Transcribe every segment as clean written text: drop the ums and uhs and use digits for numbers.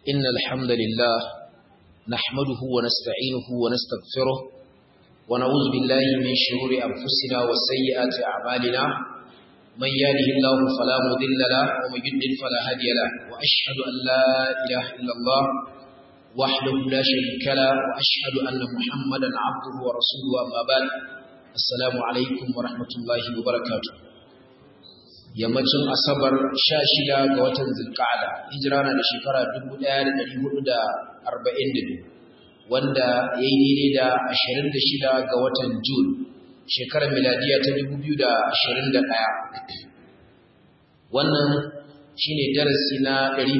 إن الحمد لله نحمده ونستعينه ونستغفره ونعوذ بالله من شرور أنفسنا وسيئات أعمالنا من يهده الله فلا مضل له ومن يضلل فلا هادي له وأشهد أن لا إله إلا الله وحده لا شريك له وأشهد أن محمدا عبده ورسوله أما بعد السلام عليكم ورحمة الله وبركاته yammacin asabar 16 ga watan zulqa'ada hijira na da shekara 1442 wanda yayi daidai da 26 ga watan Jun shekarar miladiya ta 2021 wannan shine darasi na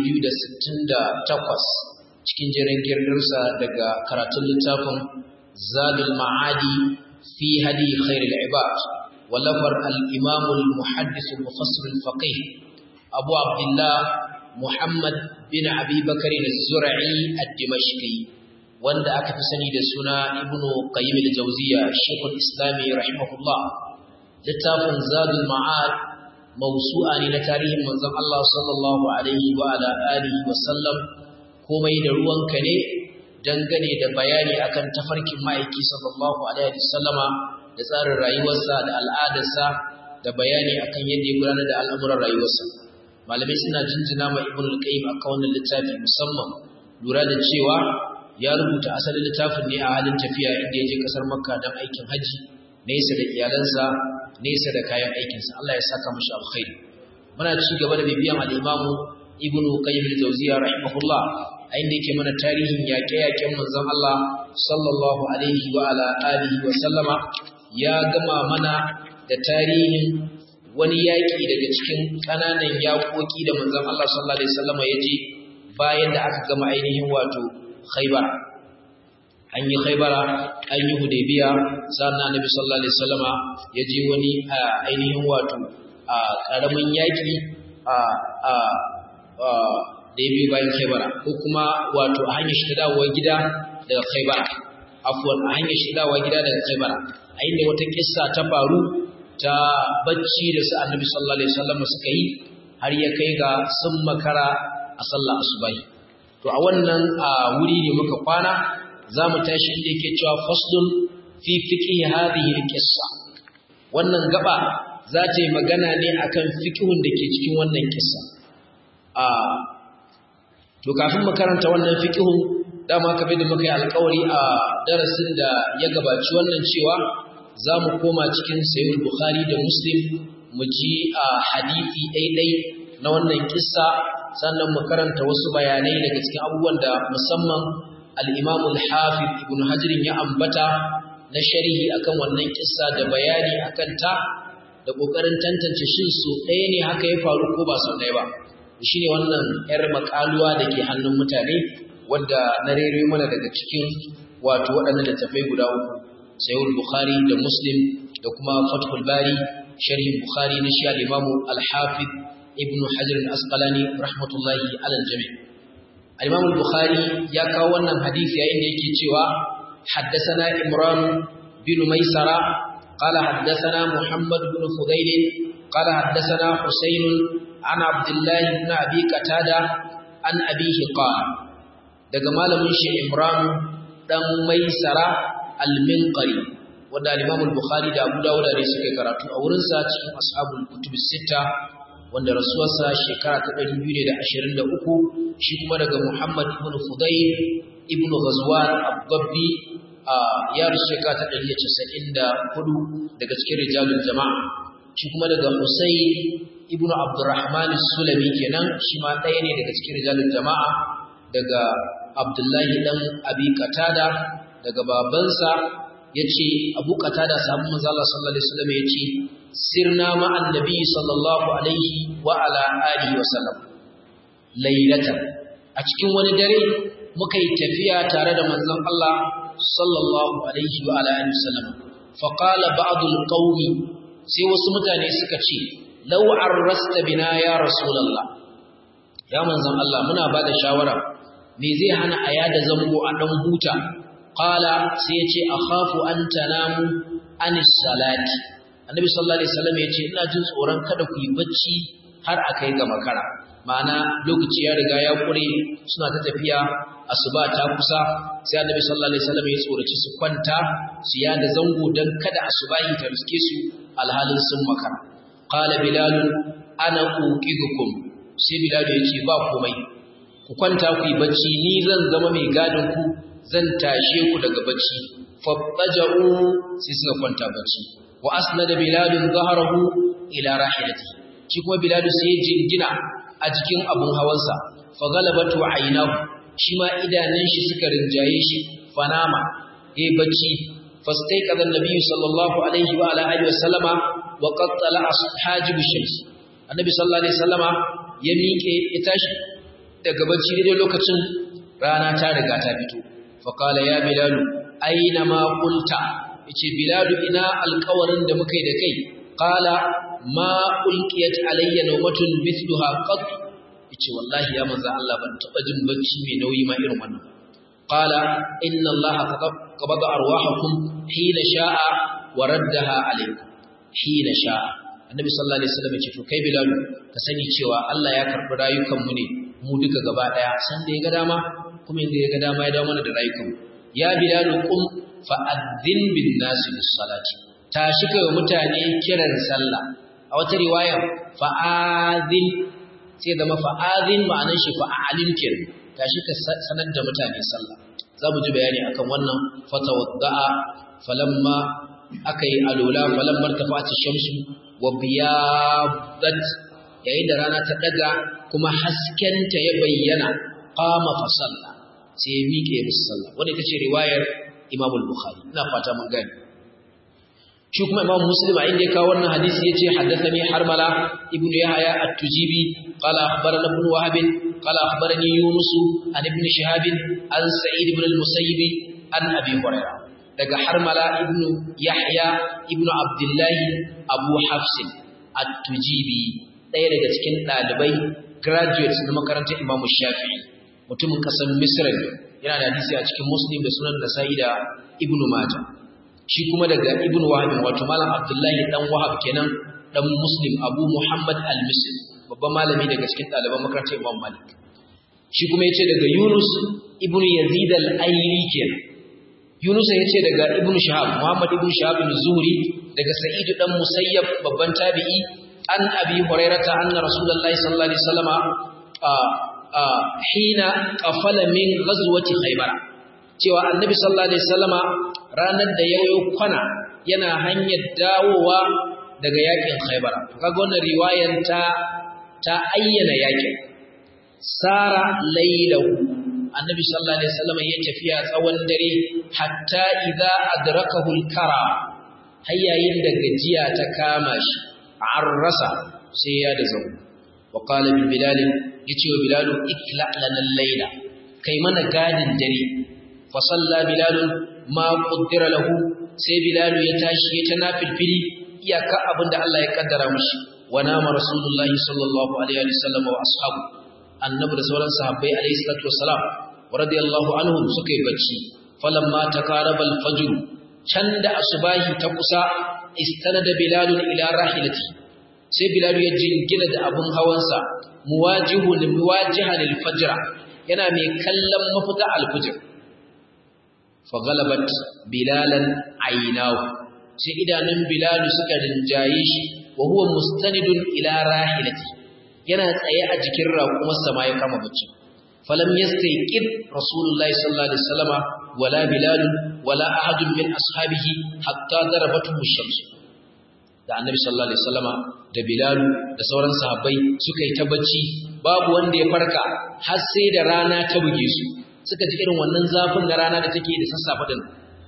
268 cikin jerin girdirsa daga karatun littafin Zadul Ma'adi fi hadi khairil ibad ولفر الإمام المحدث المفسر الفقيه أبو عبد الله محمد بن أبي بكر الزرعي الدمشقي وند أكفسني دسنا ابن قيم الجوزية الشيخ الإسلامي رحمه الله لتاف زاد المعاد موسوعا لتاريخ منظم الله صلى الله عليه وعلى آله وسلم كما يدرون كني dangane da bayani akan tafarkin ma'aiki sallallahu alaihi wasallama da tsarin rayuwarsa da al'adarsa da bayani akan yadda ya gudanar da al'amuran rayuwarsa malamai suna jinjina ma ibn al-qayyim akan wannan littafi musamman lura da cewa ya rubuta asalin littafin ne a halin tafiya inda ya je kasar makka don aikin haji nesa da iyalansa nesa da kayan aikinsa Allah ya saka mashi alkhairi muna ci gaba da bibiyan al-imam ibn qayyim al-jawziyya rahimahullah a inda yake mana tarihin yaƙe-yaƙen manzon Allah sallallahu alaihi wa ala alihi wa sallama ya gama mana da tarihin wani yaƙi daga cikin ƙananan yaƙoƙi da manzon Allah sallallahu alaihi wasallama ya je bayan da aka gama ainihin wato Khaybar an yi Khaybara an yi Hudaybiya sannan Annabi sallallahu alaihi wasallama ya je wani ainihin wato ƙaramin yaƙi da ya biyu bayan Khaybara ko kuma wato a hanyar shi dawowa gida daga Khaybara afwan a hanyar shi dawowa gida daga Khaybara a inda wata kissa ta faru ta bacci da su Annabi sallallahu alaihi wasallam suka yi har ya kai ga sun makara a sallar asubahi to a wannan wuri ne muka kwana zamu tashi inda yake cewa faslun fi fiqhi hadhihi alqissa wannan gaba za ta yi magana ne akan fiqhun da ke cikin wannan kissa to kafin mu karanta wannan fiqhun dama kabe da muka yi alƙawari a darasin da ya gabaci wannan cewa zamu koma cikin sahih bukhari da muslim mu ji hadisi daidai na wannan kissa sannan mu karanta wasu bayanai daga cikin abubuwan da musamman al-imam al-hafiz ibn hajar ya ambata na sharhi akan wannan kissa da bayani akan ta da kokarin tantance shin su ɗaya ne haka ya faru ko ba su ɗaya ba shi ne wannan ‘yar makaluwa da ke hannun mutane wadda na rere mana daga cikin wato waɗannan littattafai guda uku sayyid bukhari da muslim da kuma fathul bari sharhin bukhari na shi al-imamu al-hafiz ibn hajar al-asqalani rahmatullahi alal jami' al-imamu bukhari ya kawo wannan hadisi yayin da yake cewa haddathana imran bin maisara qala haddathana muhammad bin fudayl qala haddathana husayn عن عبد الله بن أبي قتادة عن أبيه قال daga malamin shi Imran dan Maisara al-Minqari wanda Imam al-Bukhari da Abu Dawud ne suka karatu a wurin sa cikin ashabul kutub sita wanda rasuwarsa shekara ta 223 shi kuma daga Muhammad ibn Fudayl ibn Ghazwan al-Ghabbi ya rasu shekara ta 194 daga cikin rijalul jama'a shi kuma daga Husayn ibnu Abdurrahman as-Sulami kenan shi ma ɗaya ne daga cikin rijalul jama'a daga Abdullahi dan Abi Qatada daga babansa yace Abu Qatada sahabban manzo Allah sallallahu alaihi wasallam yace sirna ma annabi sallallahu alaihi wa ala alihi wasallam laylatan a cikin wani dare muka yi tafiya tare da manzon Allah sallallahu alaihi wa ala alihi wasallam fa qala ba'dul qaumi sai wasu mutane suka ce law arrasta bina ya rasulullah ya manzon Allah muna bada shawara me zai hana aya da zango a dan huta qala sai yace akhafu an tanamu anis salati annabi sallallahu alaihi wasallam yace ina jin tsoron kada ku yi bacci har akai ga makara ma'ana lokaci ya riga ya kure suna ta tafiya asuba ta kusa sai annabi sallallahu alaihi wasallam ya tsoraci su kwanta su yada zango dan kada asubahi ta riske su alhalin sun makara qala bilal ana uqidukum sai bilal ya ce ba komai ku kwanta ku yi bacci ni zan zama mai gadin ku zan tashe ku daga bacci fattaja'u sai suka kwanta bacci wa asnada bilal dhahrahu ila rahilati shi kuma bilal sai ya jingina a cikin abun hawansa fa galabatu aynahu shi ma idanun shi suka rinjaye shi fanama yayi bacci fastaiqadha an-nabi sallallahu alaihi wa ala alihi wasallama wa qad tala'a hajib ash-shams annabi sallallahu alaihi wasallama ya miƙe ya tashi daga bacci daidai lokacin rana ta riga ta fito fa qala ya bilal aina ma qulta yace bilal ina alƙawarin da muka yi da kai qala ma ulqiyat alayya nawmatun mithluha qat yace wallahi ya manzo Allah ban taba jin bacci mai nauyi ma irin wannan qala inna allaha qabada arwahakum hina sha'a wa raddaha alaykum hina sha'a annabi sallallahu alaihi wasallam yace to kai bilal ka sani cewa Allah ya karbi rayukan mu ne mu duka gaba daya san da ya ga dama kuma inda ya ga dama ya dawo mana da rayukan ya bilal qum fa'adhin bin nas bis salati tashi kai mutane kiran sallah a wata riwaya fa'adhin sai da mafa'adhin ma'anar shi fa'alim kiran tashi ka sanar da mutane sallah zamu ji bayani akan wannan fatawadda'a falamma akai alula falamma tafa'at ash-shamsu wa biyadat yayin da rana ta daga kuma haskenta ya bayyana qama fa salla sai ya miƙe musu sallah wanda ita ce riwayar Imam al-Bukhari ina fata mun gani shi kuma Imam Muslim inda ya kawo wannan hadisi yace haddathani Harmala ibn Yahya at-Tujibi qala akhbarana ibn Wahab qala akhbarani Yunus an ibn Shihab an Sa'id ibn al-Musayyib an Abi Hurairah daga Harmala ibn Yahya ibn Abdullah Abu Hafs at-Tujibi ɗaya daga cikin ɗalibai graduates na makarantar Imam Shafi'i mutumin kasar Misra yana da hadisi a cikin Muslim da Sunan Nasa'i da Ibn Majah shi kuma daga Ibn Wahab wato malam Abdullahi dan Wahab kenan dan Muslim Abu Muhammad al-Misri babban malami daga cikin ɗaliban makarantar Imam Malik shi kuma yace daga Yunus ibn Yazid al-Ayli kenan Yunus yace daga Ibn Shihab Muhammad ibn Shihab az-Zuhri daga Sa'id dan Musayyab babban tabi'i an Abi Hurairah anna Rasulullahi sallallahu alaihi wasallama hina qafala min ghazwati Khaybar cewa annabi sallallahu alaihi wasallama ranar da yayo kwana yana hanyar dawowa daga yakin Khaybar kaga wannan riwayar ta ayyana yakin sara laylahu annabi sallallahu alaihi wasallama ya tafiya tsawon dare hatta idza adrakahu al-kara hayyayin da gajiya ta kama shi arrasa sai ya da zango wa qala bil bilal yace wa bilal ikla lana al-layla kai mana gadin dare fa salla bilal ma qaddara lahu sai bilal ya tashi ya tanafilfili iyaka abinda Allah ya kaddara mishi wa nama rasulullahi sallallahu alaihi wasallam wa ashabu annabi da sauran sahabbai alaihi salatu wassalam wa radiyallahu anhum suka yi bacci falamma takaraba al-fajr can da asubahi ta kusa istanada bilal ila rahilati sai bilal ya jingina da abun hawansa muwajihan al-fajr yana mai kallon mafita al-fajr fa galabat bilalan aynahu sai idanun bilal suka rinjaye shi wa huwa mustanidun ila rahilati yana tsaye a jikin raƙumarsa ma ya kama bacci falam yastayqid rasulullahi sallallahu alaihi wasallama wala bilal wala ahadun min ashabihi hatta darabatu ash-shams da annabi sallallahu alaihi wasallama da bilal da sauran sahabbai suka yi ta bacci babu wanda ya farka har sai da rana ta buge su suka ji irin wannan zafin da rana da take da sassafe din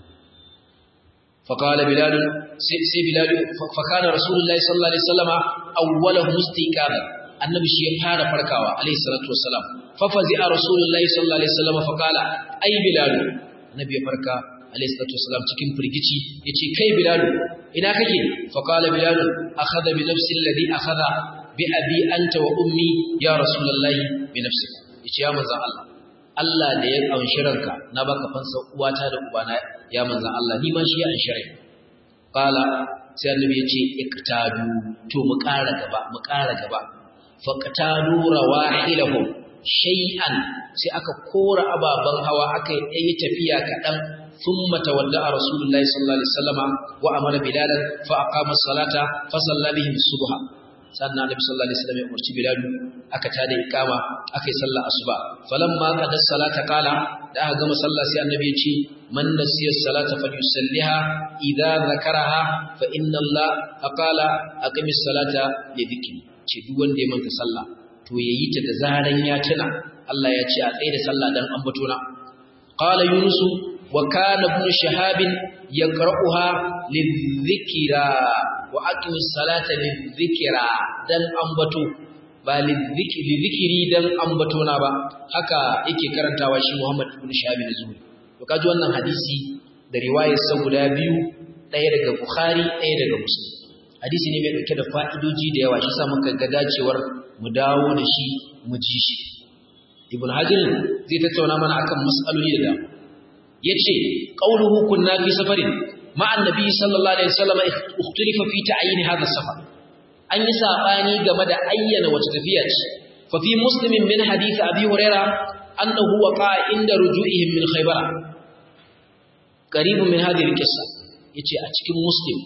فقال بلال سي بلال فكان رسول الله صلى الله عليه وسلم اولهم استيقاظا النبي شي fara farkawa alayhi salatu wassalam fafazi'a rasulullahi sallallahu alaihi wasallam faqala ay bilal nabi ya farka alayhi salatu wassalam cikin firgici yace kai bilal ina kake faqala bilal akhadha bi nafsi alladhi akhadha bi abi anta wa ummi ya rasulullahi bi nafsika yace ya manzo Allah da ya anshi ranka na baka fansa uwata da ubana ya manzan Allah ni ma shi ya anshi rai qala sai annabi yace iktadu to mu ƙara gaba faqtalu rawahilahum shay'an sai aka kora ababan hawa aka yi tafiya kadan thumma tawadda rasulullahi sallallahu alaihi wasallama wa amara bilalan fa aqama as-salata fa salla bihim subha sannan annabi sallallahu alaihi wasallam ya umarci bilal aka tada iqama aka yi sallar asuba falamma qada as-salata qala da aka gama sallah sai annabi ya ce man nasiya as-salata falyusalliha idza zakaraha fa inna allaha qala aqimis salata li dhikri ce duk wanda ya manta sallah to yayi ta da zaran ya tuna Allah ya ce a tsaye da sallah dan ambato na qala yunus wa kana ibn shahab yaqra'uha lidhikra wa aqimis salata lidhikra dan ambato ba lidhikri dan ambato na ba haka yake karantawa shi Muhammad ibn Shahab az-Zuhri to kaji wannan hadisi da riwayar sa guda biyu daya daga Bukhari daya daga Muslim hadisi ne mai dauke da fa'idoji da yawa shi sa muka ga dacewar mu dawo da shi mu ji shi Ibn Hajar zai tattauna mana akan mas'aloli da dama yace qauluhu kunna fi safarin ma'a annabi sallallahu alaihi wasallam ikhtilifa fi ta'yin hadha safar an yi sabani game da ayyana wace tafiya ce fa fi muslimin min hadith abi huraira annahu waqa'a inda ruju'ihim min khaybar qarib min hadhihi al-qissa yace a cikin muslim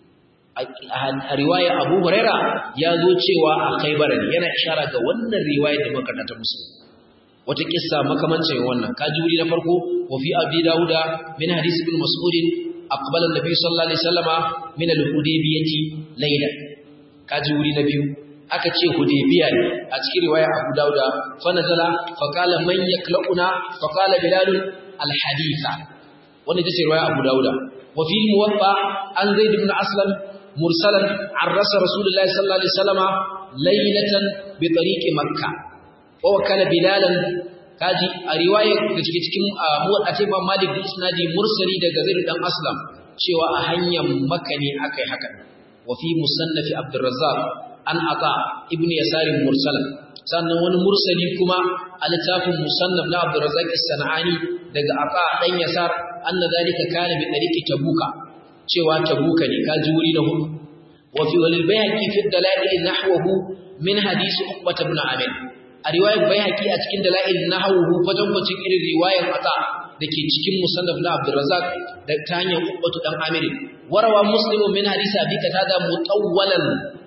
a riwaya abu huraira ya zo cewa a khaybar yana ishara ga wannan riwayar da muka ta muslim wata kissa makamancin wannan kaji wuri na farko wa fi abi dauda min hadith ibn mas'ud aqbala an-nabi sallallahu alaihi wasallama min al-hudaybiyati laylan kaji wuri na biyu aka ce hudaybiya ne a cikin riwaya abu dauda fa nazala fa qala man yaklaquna fa qala bilal al-haditha wannan ita ce riwaya abu dauda wa fi muwatta an zaid ibn aslam mursalan an rasulullahi sallallahu alaihi wasallama laylatan bi tariqi makkah wa wakala bilalan kaji a riwaya da cikin muwaddati Imam Malik bin Isnadi mursali daga Zaid dan Aslam cewa a hanyar Makka ne akai haka wa fi musannaf Abdurrazzaq an Ata ibn Yasar mursalan sannan wani mursali kuma a littafin musannaf na Abdurrazzaq as-Sanani daga Ata dan Yasar anna zalika kana bi tariqi Tabuka cewa Tabuka ne kaji wuri na hudu wa fi wal Bayhaqi fi dalail nahwahu min hadith Uqbah ibn Amir a riwayar Baihaqi a cikin dalail nahwu kwatankwacin irin riwayar Ata dake cikin musannaf na Abdurrazzaq da ta hanyar Uqbatu dan Amir warawa Muslim min hadisi Abi Qatada mutawwalan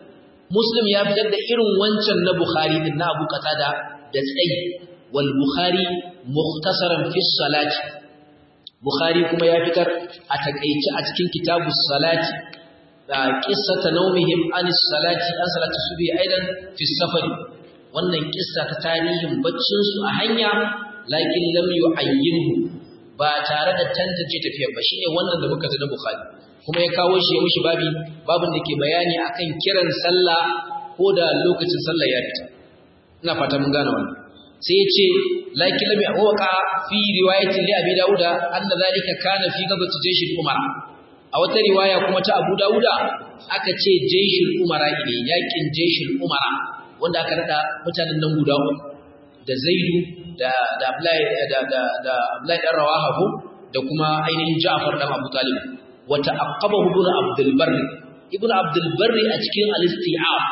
Muslim ya fitar da irin wancan na Bukhari din na Abu Qatada da tsayi wal Bukhari mukhtasaran fi salati Bukhari kuma ya fitar a takeice a cikin kitabus salati da qissata nawmihim anis salati an salati subhi aidan fi safari wannan kissa ta tarihin baccin su a hanya lakin lam yu'ayyinhu ba tare da tantance tafiyar ba shine wannan da muka ji na Bukhari kuma ya kawo shi ya mishi babin da ke bayani akan kiran sallah ko da lokacin sallah ya fita ina fata mun gane wannan sai ya ce lakin lam yu'aqa fi riwayati li Abi Dawud anna zalika kana fi gabati jayshil umara a wata riwaya kuma ta Abu Dawud aka ce jayshil umara ne yakin jayshil umara wanda aka rada mutanen nan guda uku da Zaidu da Abdullahi dan Rawaha ko da kuma ainihin Ja'far dan Abu Talib wa ta'aqqabahu ibn Abdul Barr a cikin al-Isti'ab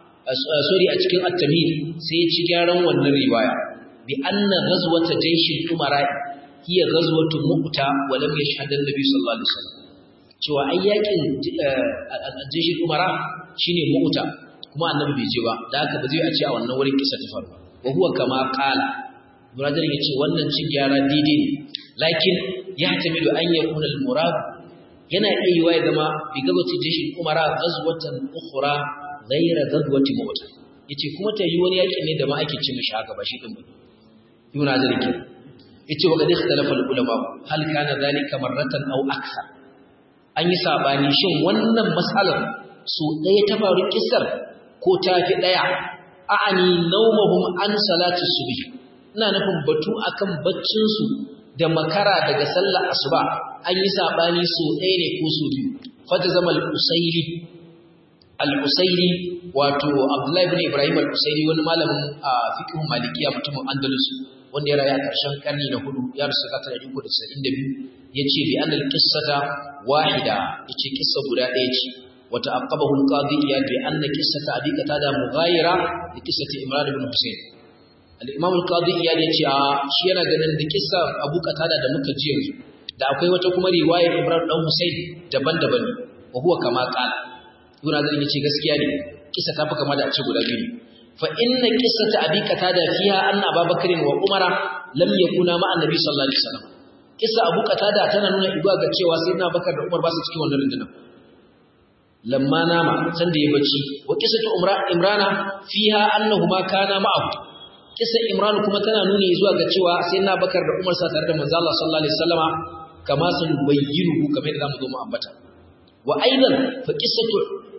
a cikin at-Tamhid sai ya ci gyaran wannan riwaya bi anna ghazwat jaysh al-umara hiya ghazwatu mu'ta wa lam yashhad an-nabi sallallahu alaihi wasallam cewa ayyakin jaysh al-umara shine mu'ta kuma annabi bai je ba da haka ba zai a ce a wannan wurin kisa ta faru wa huwa kama qala brother yace wannan cin gyara daidai ne lakin ya tamilu an yakuna al-murad yana iya yiwa ya zama bi gabati jishin umara ghazwatan ukhra ghayra ghazwati mu't yace kuma ta yi wani yaki ne da ma ake cin shi haka ba shi din ba ibn azar yake yace wa qad ikhtalafa al-ulama hal kana dhalika marratan aw akthar an yi sabani shin wannan mas'alar su ɗaya ta faru kissar ko ta fi ɗaya a'ani nawmahum an salati subh ina nufin batu akan baccin su da makara daga sallar asuba an yi sabani so ɗaya ne ko so biyu fata zama al-usairi wato Abdullahi ibn Ibrahim al-Usairi wani malamin fiqh malikiya mutumin Andalus wanda ya rayu a ƙarshen karni na 4 ya rasu ka 392 yace bi annal qissata wahida yace kissa guda ɗaya ce وتعقبه القاضي إياد بأن قصة أبي قتادة مغايرة لقصة إمران بن حسين. الإمام القاضي إياد يتي shi yana ganin da kissa Abu Qatada da muka ji yanzu da akwai wata kuma riwayar Imran dan Husayn daban-daban ne wa huwa kama qala Ibn Hazm yace gaskiya ne kissa ta fi kama da a ce guda biyu fa inna qissata Abi Qatada fiha anna Abu Bakr wa Umar lam yakuna ma annabi sallallahu alaihi wasallam kissa Abu Qatada tana nuna igwa ga cewa sayyidina Bakar da Umar ba su cikin wannan rundunar lamma nama san da ya bacci wa qissatu Imrana fiha annahuma kana ma'ahu kissa Imran kuma tana nuni zuwa ga cewa sayyidina Bakar da Umar sa tare da manzo Allah sallallahu alaihi wasallama kama sun bayyinuhu kamar yadda zamu zo mu ambata wa aidan fa qissatu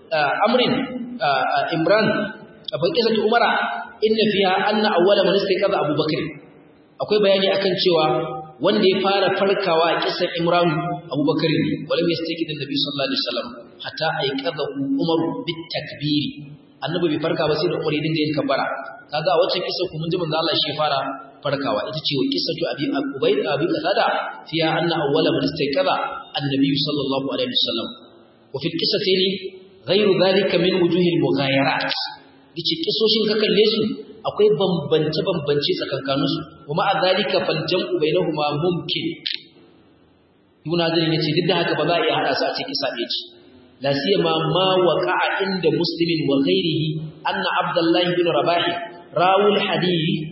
Imran fa qissatu Umara inna fiha anna awwala man istayqaza Abu Bakr akwai bayani akan cewa wanda ya fara farkawa a kissar Imran Abu Bakr ne walam yastaqid annabi sallallahu alaihi wasallam hatta ayqadahu Umar bit takbir annabi bai farka ba sai da Umar ya dinga yin kabbara kaga a wacce kissa kuma ji manzo Allah shi fara farkawa ita ce qissatu Abi Qatada fiha anna awwala man istayqaza annabi sallallahu alaihi wasallam wa fil qissatayn ghayru dhalika min wujuhil mughayarat yace kissoshin ka kalle su akwai bambance tsakankanin su kuma a zalika fal jam'u bainahuma mumkin Ibn Hazm yace duk da haka ba za a iya hada su a cikin kissa ɗaya ce la siyama ma waqa'a inda muslimin wa ghayrihi anna Abdullah ibn Rabah rawul hadith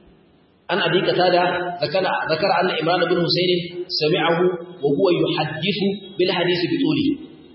an Abi Qatada ذكر أن إمران بن حسين سمعه وهو يحدث بالحديث بطوله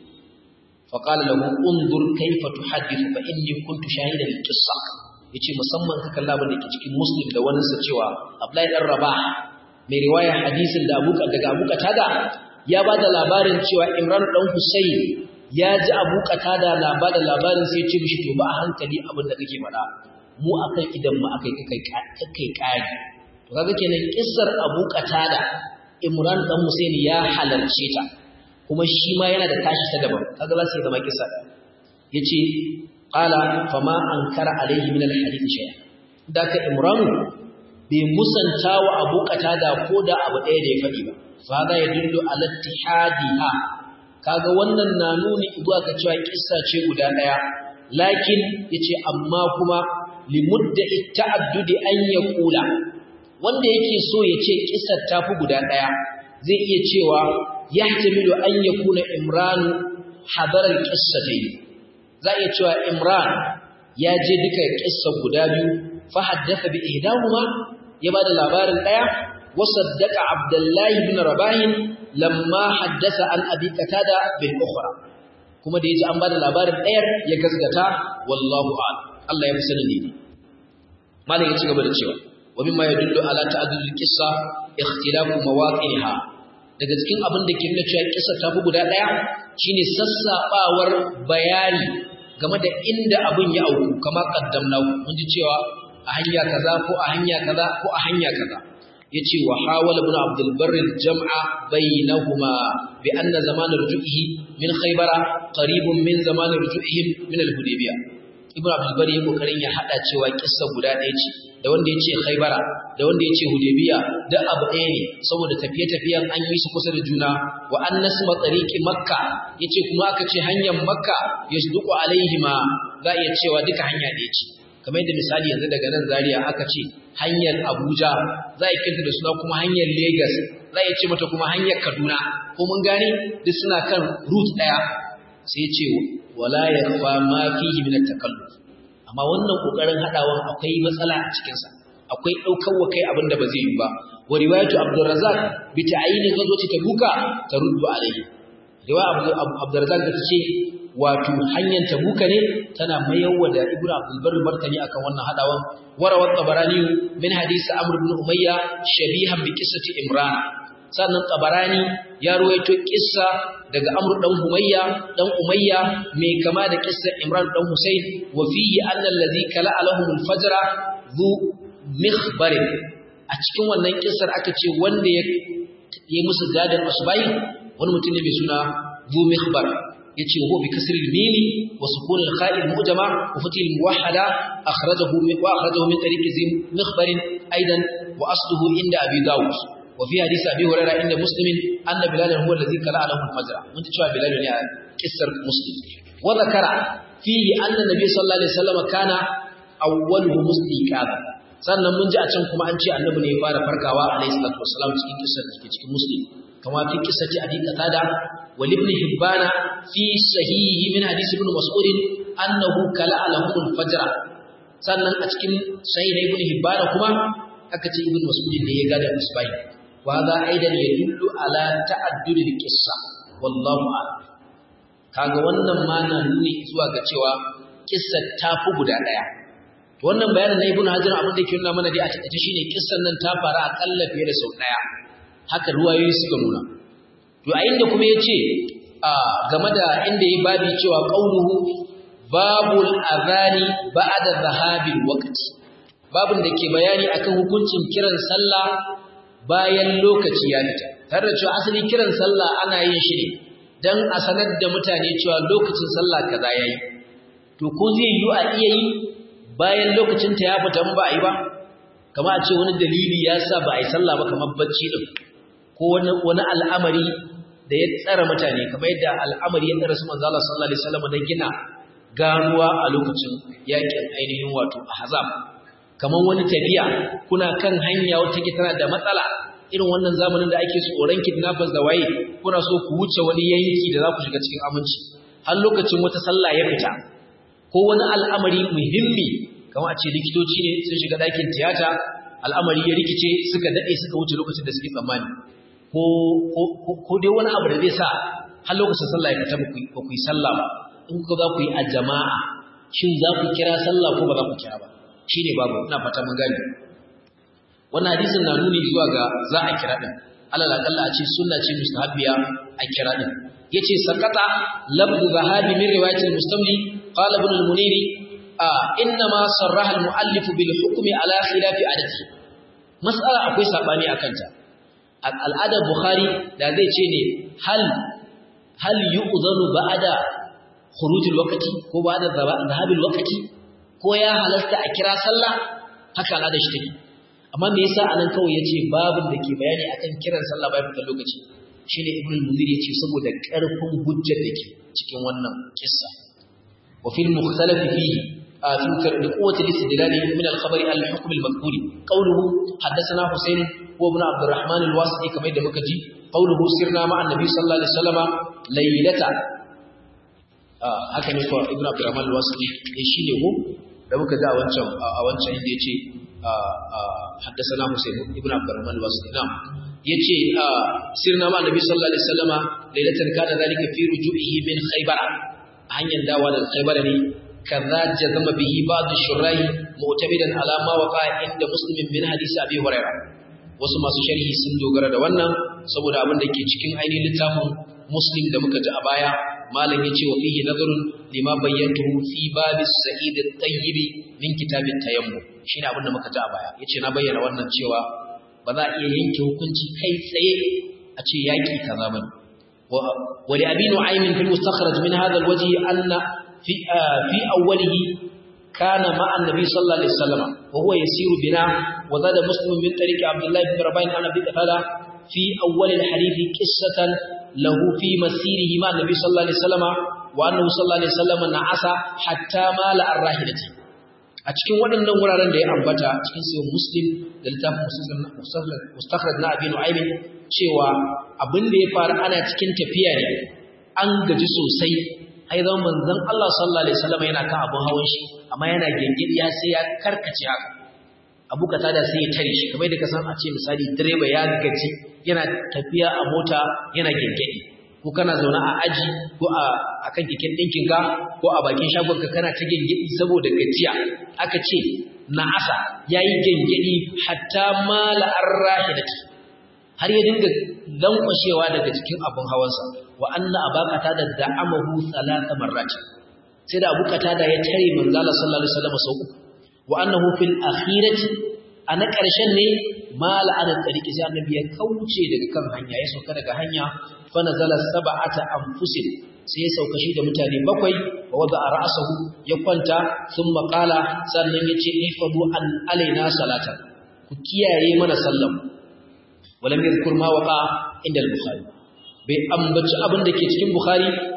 فقال له انظر كيف تحدث فإني كنت شاهدا للقصة yace musamman ka kalla abin da ke cikin Muslim da wannan sa cewa Abdullahi dan Rabah mai riwaya hadisin da daga Abu Qatada ya bada labarin cewa Imran dan Husayn ya ji Abu Qatada na bada labarin sai ya ce mishi to ba a hankali abin da kake faɗa mu akan idan mu akai kai kai to kaga kenan kissar Abu Qatada Imran dan Husayn ya halarce ta kuma shi ma yana da tashi ta daban kaga za su zama kissa yace qala fama ankara alayhi min alhadith shay'a daka Imran bai musanta wa Abu Qatada ko da abu ɗaya da ya faɗi ba fa ga yadullu ala ittihadiha kaga wannan na nuni zuwa ga cewa kissa ce guda ɗaya lakin yace amma kuma limudda ta'addudi an yaqula wanda yake so yace kissar tafi guda daya zai iya cewa yahtamilu an yakuna Imran hadara al-qissatayn zai iya cewa Imran ya je duka kissar guda biyu fa haddatha bi ihdahuma ya bada labarin daya wa saddaqa Abdullah ibn Rabah lamma haddatha an Abi Qatada bil ukhra kuma da yaji an bada labarin dayar ya gaskata wallahu a'lam Allah ya fi sanin ne malam ya ci gaba da cewa wa mimma yadullu ala ta'addud qissa ikhtilafu mawaqi'iha daga cikin abin da ke nuna cewa kissa ta fi guda daya shine sassabawar bayani game da inda abin ya auku kamar qaddamna mun ji cewa a hanya kaza ko a hanya kaza ko a hanya kaza yace wa hawala ibn Abdul Barr al-jam'a bainahuma bi anna zaman ruju'ihi min Khaybara qaribun min zaman ruju'ihim min al-Hudaybiyah Ibn Abdul Bari ya kokarin ya hada cewa kissa guda ɗaya ce da wanda yace Khaybara da wanda yace Hudaybiya da abu ɗaya ne saboda tafiye-tafiyen an yi su kusa da juna wa annasma tariqi Makka yace kuma aka ce hanyar Makka yasduqu alaihima za iya cewa duka hanya ɗaya ce kamar yadda misali yanzu daga nan Zaria aka ce hanyar Abuja za a kinta da suna kuma hanyar Lagos za a ce mata kuma hanyar Kaduna ko mun gane duk suna kan route ɗaya sai ce wala yakfa ma fihi min at-takalluf amma wannan kokarin hadawan akwai matsala a cikin sa akwai daukar wa kai abinda ba zai yi ba wa riwayatu Abdul Razzaq bi ta'yin ghazwati Tabuka taruddu alayhi riwaya Abdul Razzaq da tace wato hanyar Tabuka ne tana mayarwa da Ibnu Abdul Barr martani akan wannan hadawan warawat Tabarani min hadisi Amr ibn Umayya shabihan bi qissati Imran sannan Tabarani ya ruwaito kissa daga Amr dan Umayya mai kama da kissar Imran dan Husayn wa fihi anna allazi kala lahum al-fajr dhu mikhbar a cikin wannan kissar aka ce wanda ya yi musu gadar asbai wani mutum ne mai suna dhu mikhbar yace huwa bi kasr al-mim wa sukun al-kha' al-mu'jama wa fath al-muwahhada akhrajahu min tariq zi mikhbar aidan wa asluhu inda Abi Dawud وفي حديث أبي هريرة عند مسلم أن بلال هو الذي كلا له الفجر من تشوى بلال kissar Muslim wa zakara fihi anna nabiy sallallahu alaihi wasallam kana awwaluhu musliqaba sannan mun ji a can kuma an ce annabi ne ya fara farkawa alaihi salatu wassalam cikin kissar da ke cikin Muslim kama fi qissati Abi Qatada wa ibn Hibban fi sahihi min hadith ibn Mas'ud annahu kala'a lahum al-fajr sannan a cikin sahih ibn Hibban kuma aka ce ibn Mas'ud ne ya gada isbai wa za aidan yadullu ala ta'addud al-qissa wallahu a'lam kaga wannan ma na nuni zuwa ga cewa kissar ta fi guda daya wannan bayanin na ibn Hajar abin da yake nuna mana dai a take shine kissan nan ta fara akalla fiye da sau daya haka ruwayoyi suka nuna to a inda kuma yace game da inda yayi babi cewa qauluhu babul adhani ba'da zahabil waqti babun da ke bayani akan hukuncin kiran sallah bayan lokaci ya fita tare da cewa asali kiran sallah ana yin shi ne dan a sanar da mutane cewa lokacin sallah kaza yayi to ko zai yi a iya yi bayan lokacin ta ya fita ba a yi ba kamar a ce wani dalili ya sa ba a yi sallah ba kamar bacci din ko wani al'amari da ya tsara mutane kamar yadda al'amari ya tsara su manzo Allah sallallahu alaihi wasallam da gina ganuwa a lokacin yakin ainihin wato ahzab kamar wani tafiya kuna kan hanya wata take tana da matsala irin wannan zamanin da ake tsoron kidnappers da waye kuna so ku wuce wani yanki da za ku shiga cikin aminci har lokacin wata sallah ya fita ko wani al'amari muhimmi kamar a ce likitoci ne sun shiga ɗakin tiyata al'amari ya rikice suka daɗe suka wuce lokacin da suke tsammani ko dai wani abu da zai sa har lokacin sallah ya fita ba ku yi sallah ba in ku za ku yi a jama'a shin za ku kira sallah ko ba za ku kira ba shine babu ina fata mun gani wannan hadisin na nuni zuwa ga za a kira din alal akalla a ce sunna ce mustahabbiya a kira din yace sakata labdu zahabi min riwayat al-mustamli qala ibn al-muniri inma sarraha al-muallif bil hukm ala khilaf adati mas'ala akwai sabani akan ta al-adab bukhari da zai ce ne hal yu'dhanu ba'da khuruj al-waqti ko ba'da dhahab al-waqti ko ya halasta a kira sallah haka al'ada shi take amma me yasa anan kawai yace babin da ke bayani akan kiran sallah bayan fitar lokaci shine ibnu al-munzir yace saboda karfin hujjar dake cikin wannan kissa wa fil mukhtalaf fihi ذكر لقوة الاستدلال من الخبر على الحكم المذكور قوله حدثنا حسين وابن عبد الرحمن الواسطي كما يدى مكجي قوله سرنا مع النبي صلى الله عليه وسلم ليلة haka ne kuwa ibn abdurrahman al-wasli shi ne ko da muka ji a wancan inda yace haddathana husayn ibn abdurrahman al-wasli na'am yace sirna ma annabi sallallahu alaihi wasallama lailatan kana zalika fi ruju'ihi min khaybar hanyar dawa da khaybar ne kaza jazama bihi ba'd ash-shurahi mu'tamidan ala ma waqa inda muslimin min hadisi abi hurairah wasu masu sharhi sun dogara da wannan saboda abin da ke cikin ainihin littafin muslim da muka ji a baya malam yace wa fihi nazarun lima bayyantuhu fi babis sa'id at-tayyib min kitab at-tayammum shine abin da muka ji a baya yace na bayyana wannan cewa ba za a iya yanke hukunci kai tsaye a ce yaki kaza bane wa li abi nu'aym fi mustakhraj min hadha al-wajh anna fi awwalihi kana ma'a an-nabi sallallahu alaihi wasallam wa huwa yasiru bina wa zada muslim min tariqi abdullah ibn rabi'in an abi qatada fi awwal al-hadith qissatan له في مسيره مع النبي صلى الله عليه وسلم وأنه صلى الله عليه وسلم نعس حتى مال الراحلة a cikin waɗannan wuraren da ya ambata cikin sayyid muslim da littafin mustakhraj na abi nu'aym cewa abin da ya faru ana cikin tafiya ne an gaji sosai ai zaman manzon Allah sallallahu alaihi wasallam yana kan abun hawan shi amma yana gengedi ya sai ya karkace haka abu kata da sai ya tare shi kamar da ka san a ce misali direba ya gaji yana tafiya a mota yana gengedi ko kana zaune a aji ko a kan keken dinkin ka ko a bakin shagon ka kana ta gengedi saboda gajiya aka ce na'asa yayi gengedi hatta mala arrahilati har ya dinga lankwashewa daga cikin abun hawansa wa anna abaqata da da'amahu salasa marrat sai da abu kata da ya tare manzo Allah sallallahu alaihi wasallam sau wa annahu fil akhirati ana karshen ne mala ala tariki sai annabi ya kauce daga kan hanya ya sauka daga hanya fa nazala sab'ata anfusin sai ya sauka shi da mutane bakwai wa wada ra'sahu ya kwanta thumma qala sannan yace ifadu an alaina salatan ku kiyaye mana sallam walam yadhkur ma waqa inda al-bukhari bai ambaci abin da ke cikin bukhari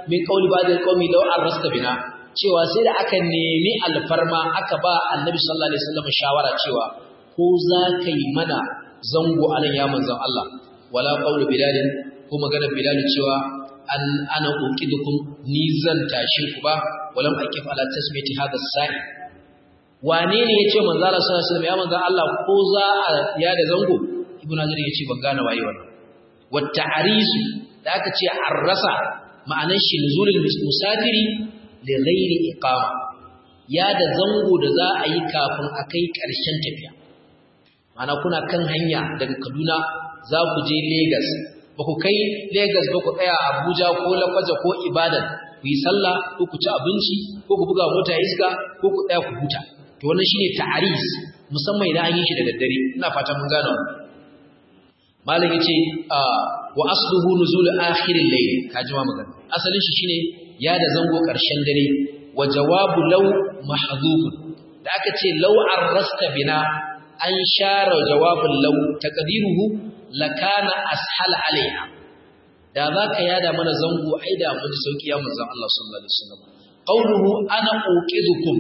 min qawli ba'dil qawmi law arrasta bina cewa sai da aka nemi alfarma aka ba annabi sallallahu alaihi wasallam shawara cewa ko za ka yi mana zango anan ya manzon Allah wala qawlu bilal ko magana bilal cewa ana uqidukum ni zan tashi ku ba walam aqif ala tasmiyati hadha as-sa'i wane ne yace manzon Allah sallallahu alaihi wasallam ya manzon Allah ko za a ya da zango ibnu hazir yace ban gane waye wannan wat ta'risu da aka ce arrasa ma'anar shi nuzulul musafiri da ghairi iqama ya da zango da za a yi kafin a kai ƙarshen tafiya ma'ana kuna kan hanya daga Kaduna za ku je Lagos ba ku kai Lagos ba ku tsaya Abuja ko Lakwaja ko Ibadan ku yi sallah ko ku ci abinci ko ku buga mota iska ko ku tsaya ku huta to wannan shine ta'aris musamman idan an yi shi da daddare ina fatan mun gano malam yace wa asluhu nuzul akhir al-layl kaji ma magana asalin shi shine ya da zango karshen dare wa jawabu law mahdhuf da aka ce law arrasta bina an share jawabin law taqdiruhu lakana ashal alaiha da zaka yada mana zango ai da mun sauki ya manzon Allah sallallahu alaihi wasallam qawluhu ana uqidukum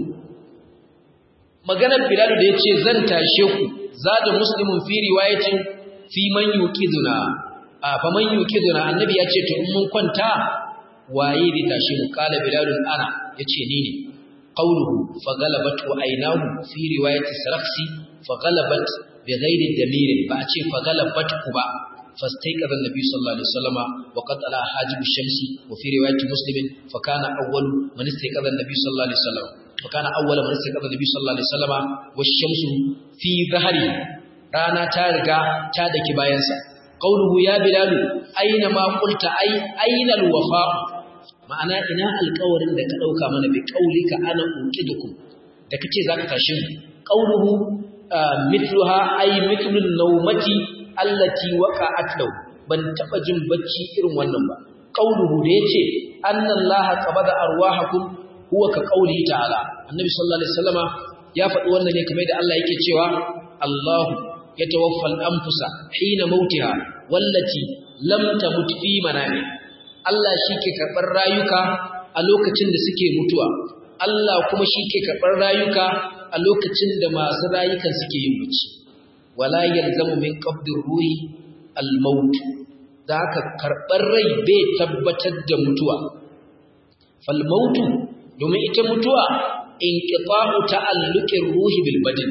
maganar bilal da yace zan tashe ku zada muslimun fi riwayatin fi man yuqiduna fa man yuqiduna annabi yace to in mun kwanta waye bi tashi mu kala bilalun ana yace ni ne qawluhu fa galabat wa aynahu fi riwayati sarakhsi fa galabat bi ghairi damir ba a ce fa galabat ku ba fastayqadha an-nabi sallallahu alaihi wasallam wa qad ala hajib ash-shamsi wa fi riwayati muslim fa kana awwal man istayqadha an-nabi sallallahu alaihi wasallam fa kana awwal man istayqadha an-nabi sallallahu alaihi wasallam wash-shamsu fi dhahri rana ta riga ta daki bayansa qauluhu ya bilal aina ma qulta aina alwafa ma'ana ina alƙawarin da ka dauka mana bi qaulika ana uqidukum da kace zaka tashi qauluhu mithluha ay mithlun nawmati allati waqa'at law ban taba jin bacci irin wannan ba qauluhu da yace annallaha qabada arwahakum huwa ka qauli ta'ala annabi sallallahu alaihi wasallama ya faɗi wannan ne kamar da Allah yake cewa Allahu yatawaffa al-anfusa hina mautiha wallati lam tamut fi manami Allah shike karbar rayuka a lokacin da suke mutuwa Allah kuma shike karbar rayuka a lokacin da masu rayukan suke yin bacci wala yalzamu min qabdir ruhi al-maut da haka karbar rai bai tabbatar da mutuwa fal maut domin ita mutuwa inqita'u ta'alluqir ruhi bil badan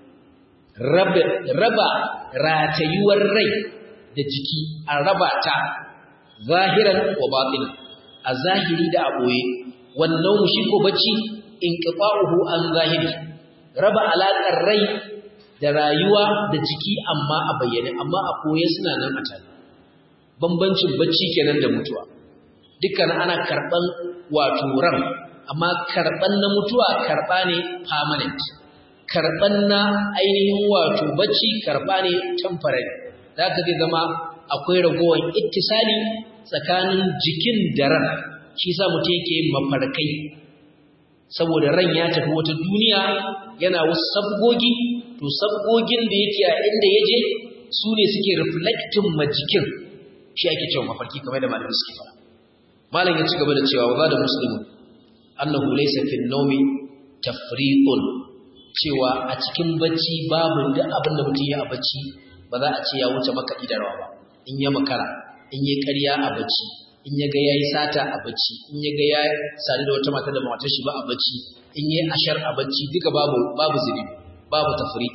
raba ratayuwar rai da jiki a raba ta zahiran wa batin a zahiri da a boye wannan mushi ko bacci inqita'uhu an zahiri raba alaƙar rai da rayuwa da jiki amma a bayyane amma a boye suna nan a tare bambancin bacci kenan da mutuwa dukkan ana karban wato ran amma karban na mutuwa karba ne permanent karban na ainihin wato bacci karba ne temporary zaka zai zama akwai ragowar ittisali tsakanin jikin da ran shi yasa mutum yake mafarkai saboda ran ya tafi wata duniya yana wasu sabgogi to sabgogin da yake a inda yaje su ne suke reflecting ma jikin shi ake cewa mafarki kamar da malamin suke fara malam ya ci gaba da cewa wa da muslimun annahu laysa fil nawmi tafriqun cewa a cikin bacci babu duk abin da mutum ya a bacci ba za a ce ya wuce maka idarwa ba in ya makara in ya ƙarya a bacci in ya ga yayi sata a bacci in ya ga ya sadu da wata mata da matar shi ba a bacci in yayi ashar a bacci duka babu zunubi babu tafriq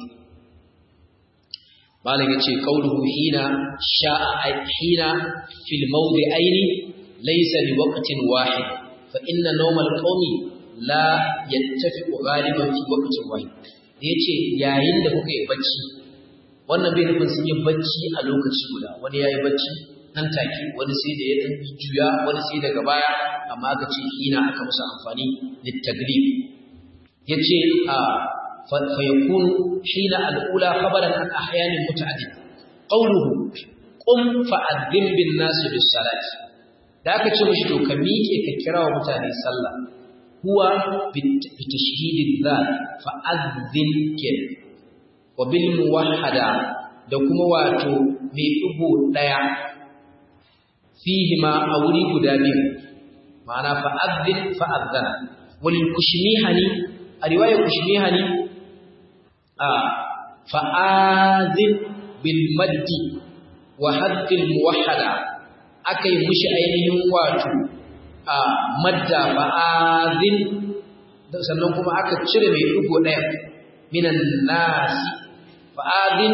malam yace qauluhu hina sha'a hina fil mawdi'aini laysa li waqtin wahid fa inna nawmal qaumi la yattafiqu ghaliban fi waqtin wahid yace yayin da kuka yi bacci wannan bai nufin sun yi bacci a lokaci guda wani yayi bacci nan take wani sai da ya dan juya wani sai daga baya amma aka ce hina aka musu amfani litaglib yace fa yakun hina al-ula khabaran an ahyanin muta'addid qawluhu qum fa'adhim bin nas bis salati da aka ce mishi to ka miƙe ka kira wa mutane sallah huwa bi tashhidid dhal fa'adhim kin wa bil muwahhada da kuma wato mai dubu daya fihi ma a wuri guda biyu ma'ana fa'adhin fa'adhana walil kushmihani a riwayar kushmihani fa'adhin bil maddi wa haddil muwahhada akai mushi ainihin wato madda fa'adhin sannan kuma aka cire mai dugo daya minan nasi fa'adhin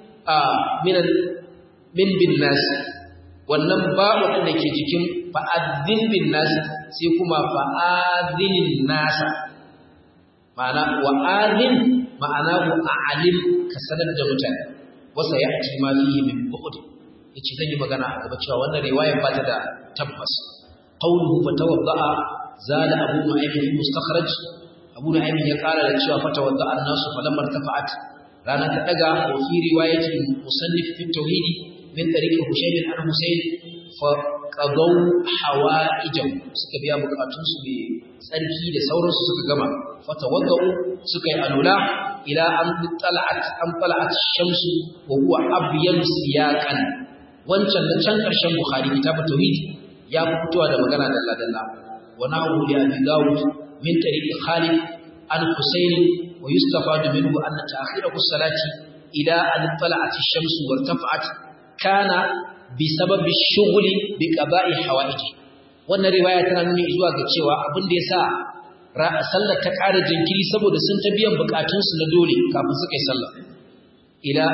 min bin nasi wannan babu da ke jikin fa'adhin bin nasi sai kuma fa'adhinin nasa ma'ana wa'adhin ma'ana a'alim ka sanar da mutane wasa ya ci ma fihi min bu'd yace zan yi magana a gaba cewa wannan riwayar ba ta da tabbas qawluhu fatawadda'a zala abu nu'aym fi mustakhraj abu nu'aym ya kara da cewa fatawadda'a an-nasu falamma tafa'at rana ta daga wa fi riwayati musannif fi tauhid min tariq husayn an husayn fa qadaw hawaijam suka biya bukatun su mai tsarki da sauransu suka gama fatawadda'u suka yi alula ila an tala'at shamsu wa huwa abyad siyaqan wancan da can karshen bukhari kitab tauhid ya fitowa da magana dalla dalla wa nahu li abi daud min tariq khalid an husayn wa yustafadu minhu anna ta'khirahu as-salati ila an tala'at ash-shamsu wa irtafa'at kana bi sababi ash-shughli bi qada'i hawaiji wannan riwaya tana nuni zuwa ga cewa abin da yasa sallar ta ƙara jinkiri saboda sun ta biyan bukatunsu na dole kafin suka yi sallah ila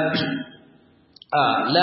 la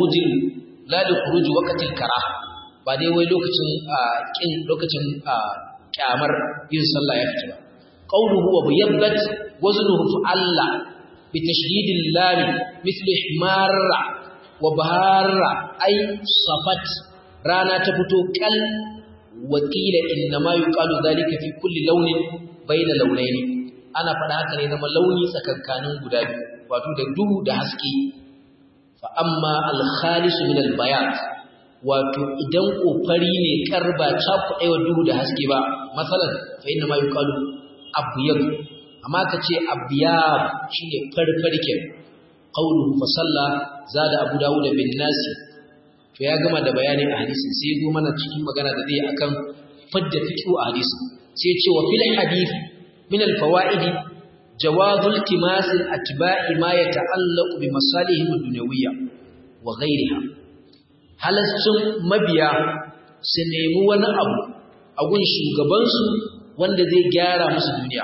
li khuruji waqtil karah ba dai wai lokacin kyamar yin sallah ya fita ba qawluhu wa bayyadat waznuhu fa'alla bi tashdidil lam mithli himarra wa baharra ay safat rana ta fito kal wakila innama yuqalu dhalika fi kulli launin bayna launayn ana fada haka ne zama launi tsakankanin guda biyu wato da duhu da haske fa amma al khalis min al bayat wato idan kokari ne karba ta kudaiwa duhu da haske ba masalan fa innama yuqalu abyad amma kace abyad shine farfarke qawluhu fa salla zada abu dawud bin nasi to ya gama da bayani a hadisin sai go mana cikin magana da zai akan fadda fiqhu a hadisin sai ya ce wa fil hadith min al fawaid jawaz iltimas al atba'i ma yata'allaqu bi masalihim ad dunyawiyya wa ghayriha halaccin mabiya su nemi wani abu a gun shugaban su wanda zai gyara musu duniya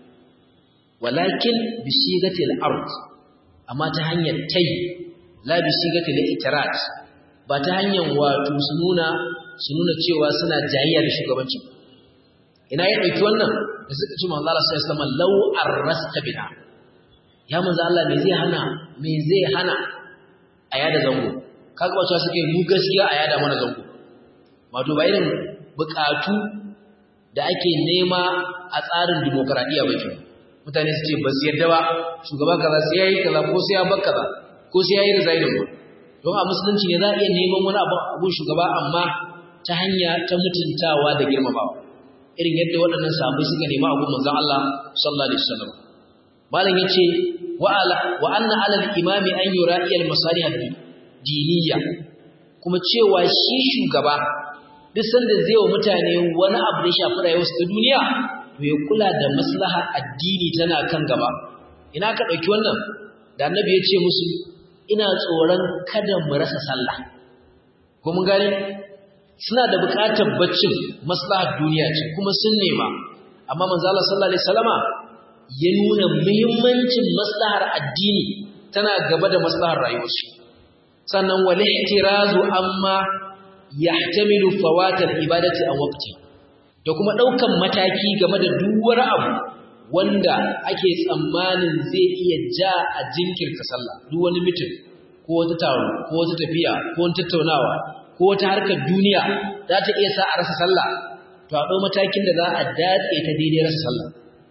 walakin bi sigatil ard amma ta hanyar tai la bi sigatil itirat ba ta hanyar wato su nuna cewa suna jayayya da shugabanci ina ya dauki wannan da suka ce manzo Allah sallallahu alaihi wasallam law arrasta bina ya manzo Allah me zai hana a yada zango kaga wato suke mu gaskiya a yada mana zango wato ba irin bukatu da ake nema a tsarin demokradiya ba ke mutane su ce ba su yadda ba shugaba kaza sai yayi kaza ko sai ya bar kaza ko sai yayi resign ba don a musulunci ne za a iya neman wani abun shugaba amma ta hanya ta mutuntawa da girmamawa irin yadda waɗannan sahabbai suka nema abun manzon Allah sallallahu alaihi wasallam malam yace wa anna ala al-imami an yura'i al-masalih ad-diniyya kuma cewa shi shugaba duk sanda zai wa mutane wani abu da shafi rayuwar su ta duniya to ya kula da maslaha addini tana kan gaba ina ka dauki wannan da annabi ya ce musu ina tsoron kada mu rasa sallah ko mun gane suna da buƙatar baccin maslahar duniya ce kuma sun nema amma manzo Allah sallallahu alaihi wasallama ya nuna muhimmancin maslahar addini tana gaba da maslahar rayuwarsu sannan wal ihtirazu amma yahtamilu fawatal ibadati a waqti da kuma daukan mataki game da duk wani abu wanda ake tsammanin zai iya ja a jinkirta sallah duk wani mitin ko wata taro ko wata tafiya ko wata tattaunawa ko wata harkar duniya za ta iya sa a rasa sallah to a dau matakin da za a datse ta daidai rasa sallah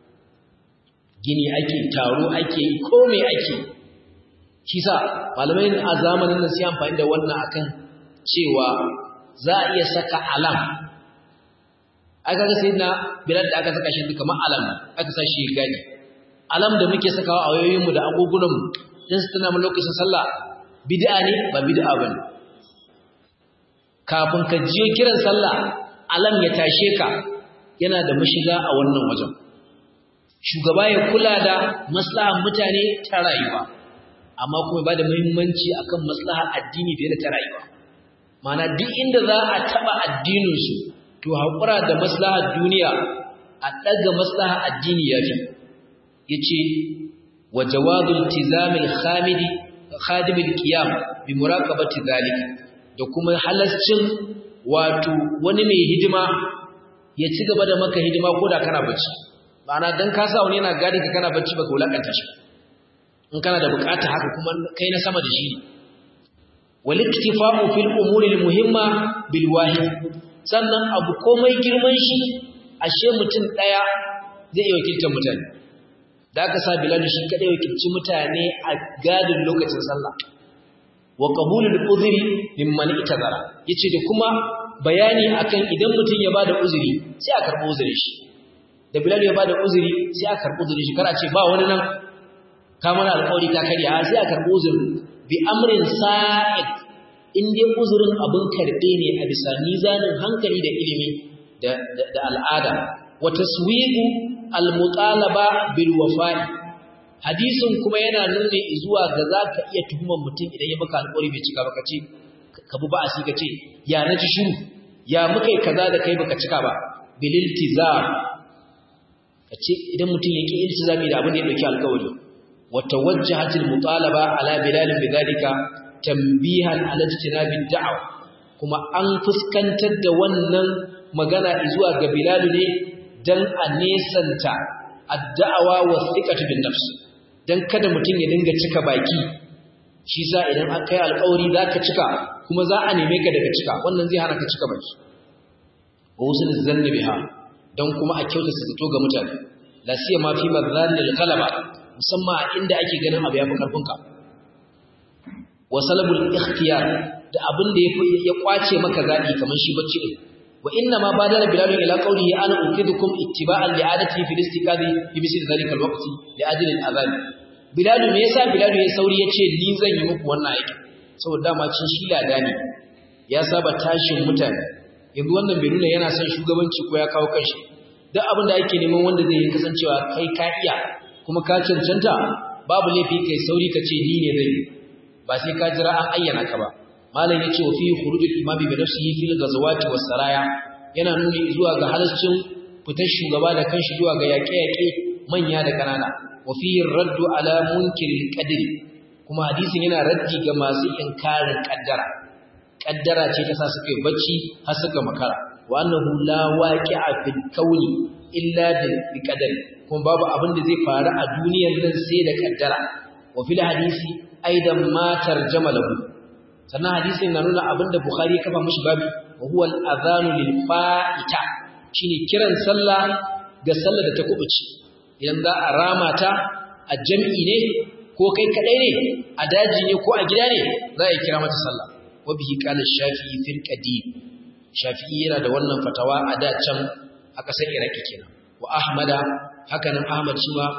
gini ake taro ake komai ake shi sa malamai a zamanin nan sai amfani da wannan akan cewa za a iya saka alam aka ga sayyidina bilal da aka saka shi kamar alam aka sa shi gani alam da muke sakawa a wayoyinmu da agogunanmu dan su tana mu lokacin sallah bid'a ne ba bid'a bane kafin ka jiyo kiran sallah alam ya tashe ka yana da mashiga a wannan wajen shugaba ya kula da maslahar mutane ta rayuwa amma kuma ba da muhimmanci akan maslahar addini da ta rayuwa mana duk inda za a taba addinin su to hakura da maslahar duniya a daga maslahar addini yafi yace wa jawadul tizamil khadimil qiyam bi muraqabati zalik da kuma halascin wato wani mai hidima ya ci gaba da maka hidima koda kana bacci ma'ana dan ka sa wani yana gadi ka kana bacci baka wulakanta shi in kana da bukata haka kuma kai na sama da shi wal iktifa'u fil umuri al muhimma bil wahid sannan abu komai girman shi ashe mutum daya zai yi wakiltar mutane da aka sa Bilal shi kadai wakilci mutane a gadin lokacin sallah wa qabulul udhri mimman itazara yace da kuma bayani akan idan mutum ya bada uzuri sai a karbo uzurin shi da Bilal ya bada uzuri sai a karbo uzurin shi kar a ce ba wani nan ka mana alƙawari ka kare a sai a karbo uzurin bi amrin sa'id in dai uzurin abun karbe ne a bisa mizanin hankali da ilimi da al'ada wa taswiqu al-mutalaba bil wafa'i hadisin kuma yana nuni zuwa ga zaka iya tuhumar mutum idan ya maka alƙawari bai cika ba kace ka bu ba'asi kace ya naji shiru ya mukai kaza da kai baka cika ba bil iltizam kace idan mutum yake iltizami da abin da ya dauki alƙawari wa tawajjahat al-mutalaba ala bilal bidalika tanbihan ala ijtinabi ad-da'wa kuma an fuskantar da wannan magana zuwa ga bilal ne dan a nesanta ad-da'wa wa thiqatu bin nafs dan kada mutum ya dinga cika baki shi sa idan aka yi alƙawari zaka cika kuma za a neme ka daga cika wannan zai hana ka cika baki wa usul zanni biha dan kuma a kyauta su zato ga mutane la siyama fi madhallil ghalaba musamman a inda ake ganin abu ya fi karfin ka wa salabul ikhtiyar da abin da ya kwace maka zabi kamar shi bacci din wa inna ma badara bilal ila qawlihi ana ukidukum ittiba'an li'adati fi istiqadi bi misli dhalika alwaqti li'ajli al'adhan bilal me yasa bilal ya sauri yace ni zan yi muku wannan aiki saboda dama cin shi ladani ya saba tashin mutane yanzu wannan bai nuna yana son shugabanci ko ya kawo kanshi duk abin da ake neman wanda zai kasancewa kai ka iya kuma ka cancanta babu laifi kai sauri ka ce ni ne zai ba sai ka jira an ayyana ka ba malam yace wa fi khurujul imami bi nafsihi fil ghazawati was saraya yana nuni zuwa ga halascin fitar shugaba da kanshi zuwa ga yaƙe-yaƙe manya da kanana wa fi raddu ala munkiril qadri kuma hadisin yana raddi ga masu inkarin kaddara ce ta sa suka yi bacci har suka makara wa annahu la waqi'a fil kauni illa bi qadari kuma babu abin da zai faru a duniyar nan sai da kaddara wa fil hadisi aidan ma tarjama lahu sannan hadisin na nuna abinda Bukhari ya kafa mishi babu wa huwa al-adhanu lil fa'ita shine kiran sallah ga sallar da ta kubuce idan za a rama ta a jami'i ne ko kai kadai ne a daji ne ko a gida ne za a kira mata sallah wa bihi qala shafi'i fil qadim shafi'i yana da wannan fatawa a da can a kasar Iraki kenan wa ahmada hakanan ahmad shi ma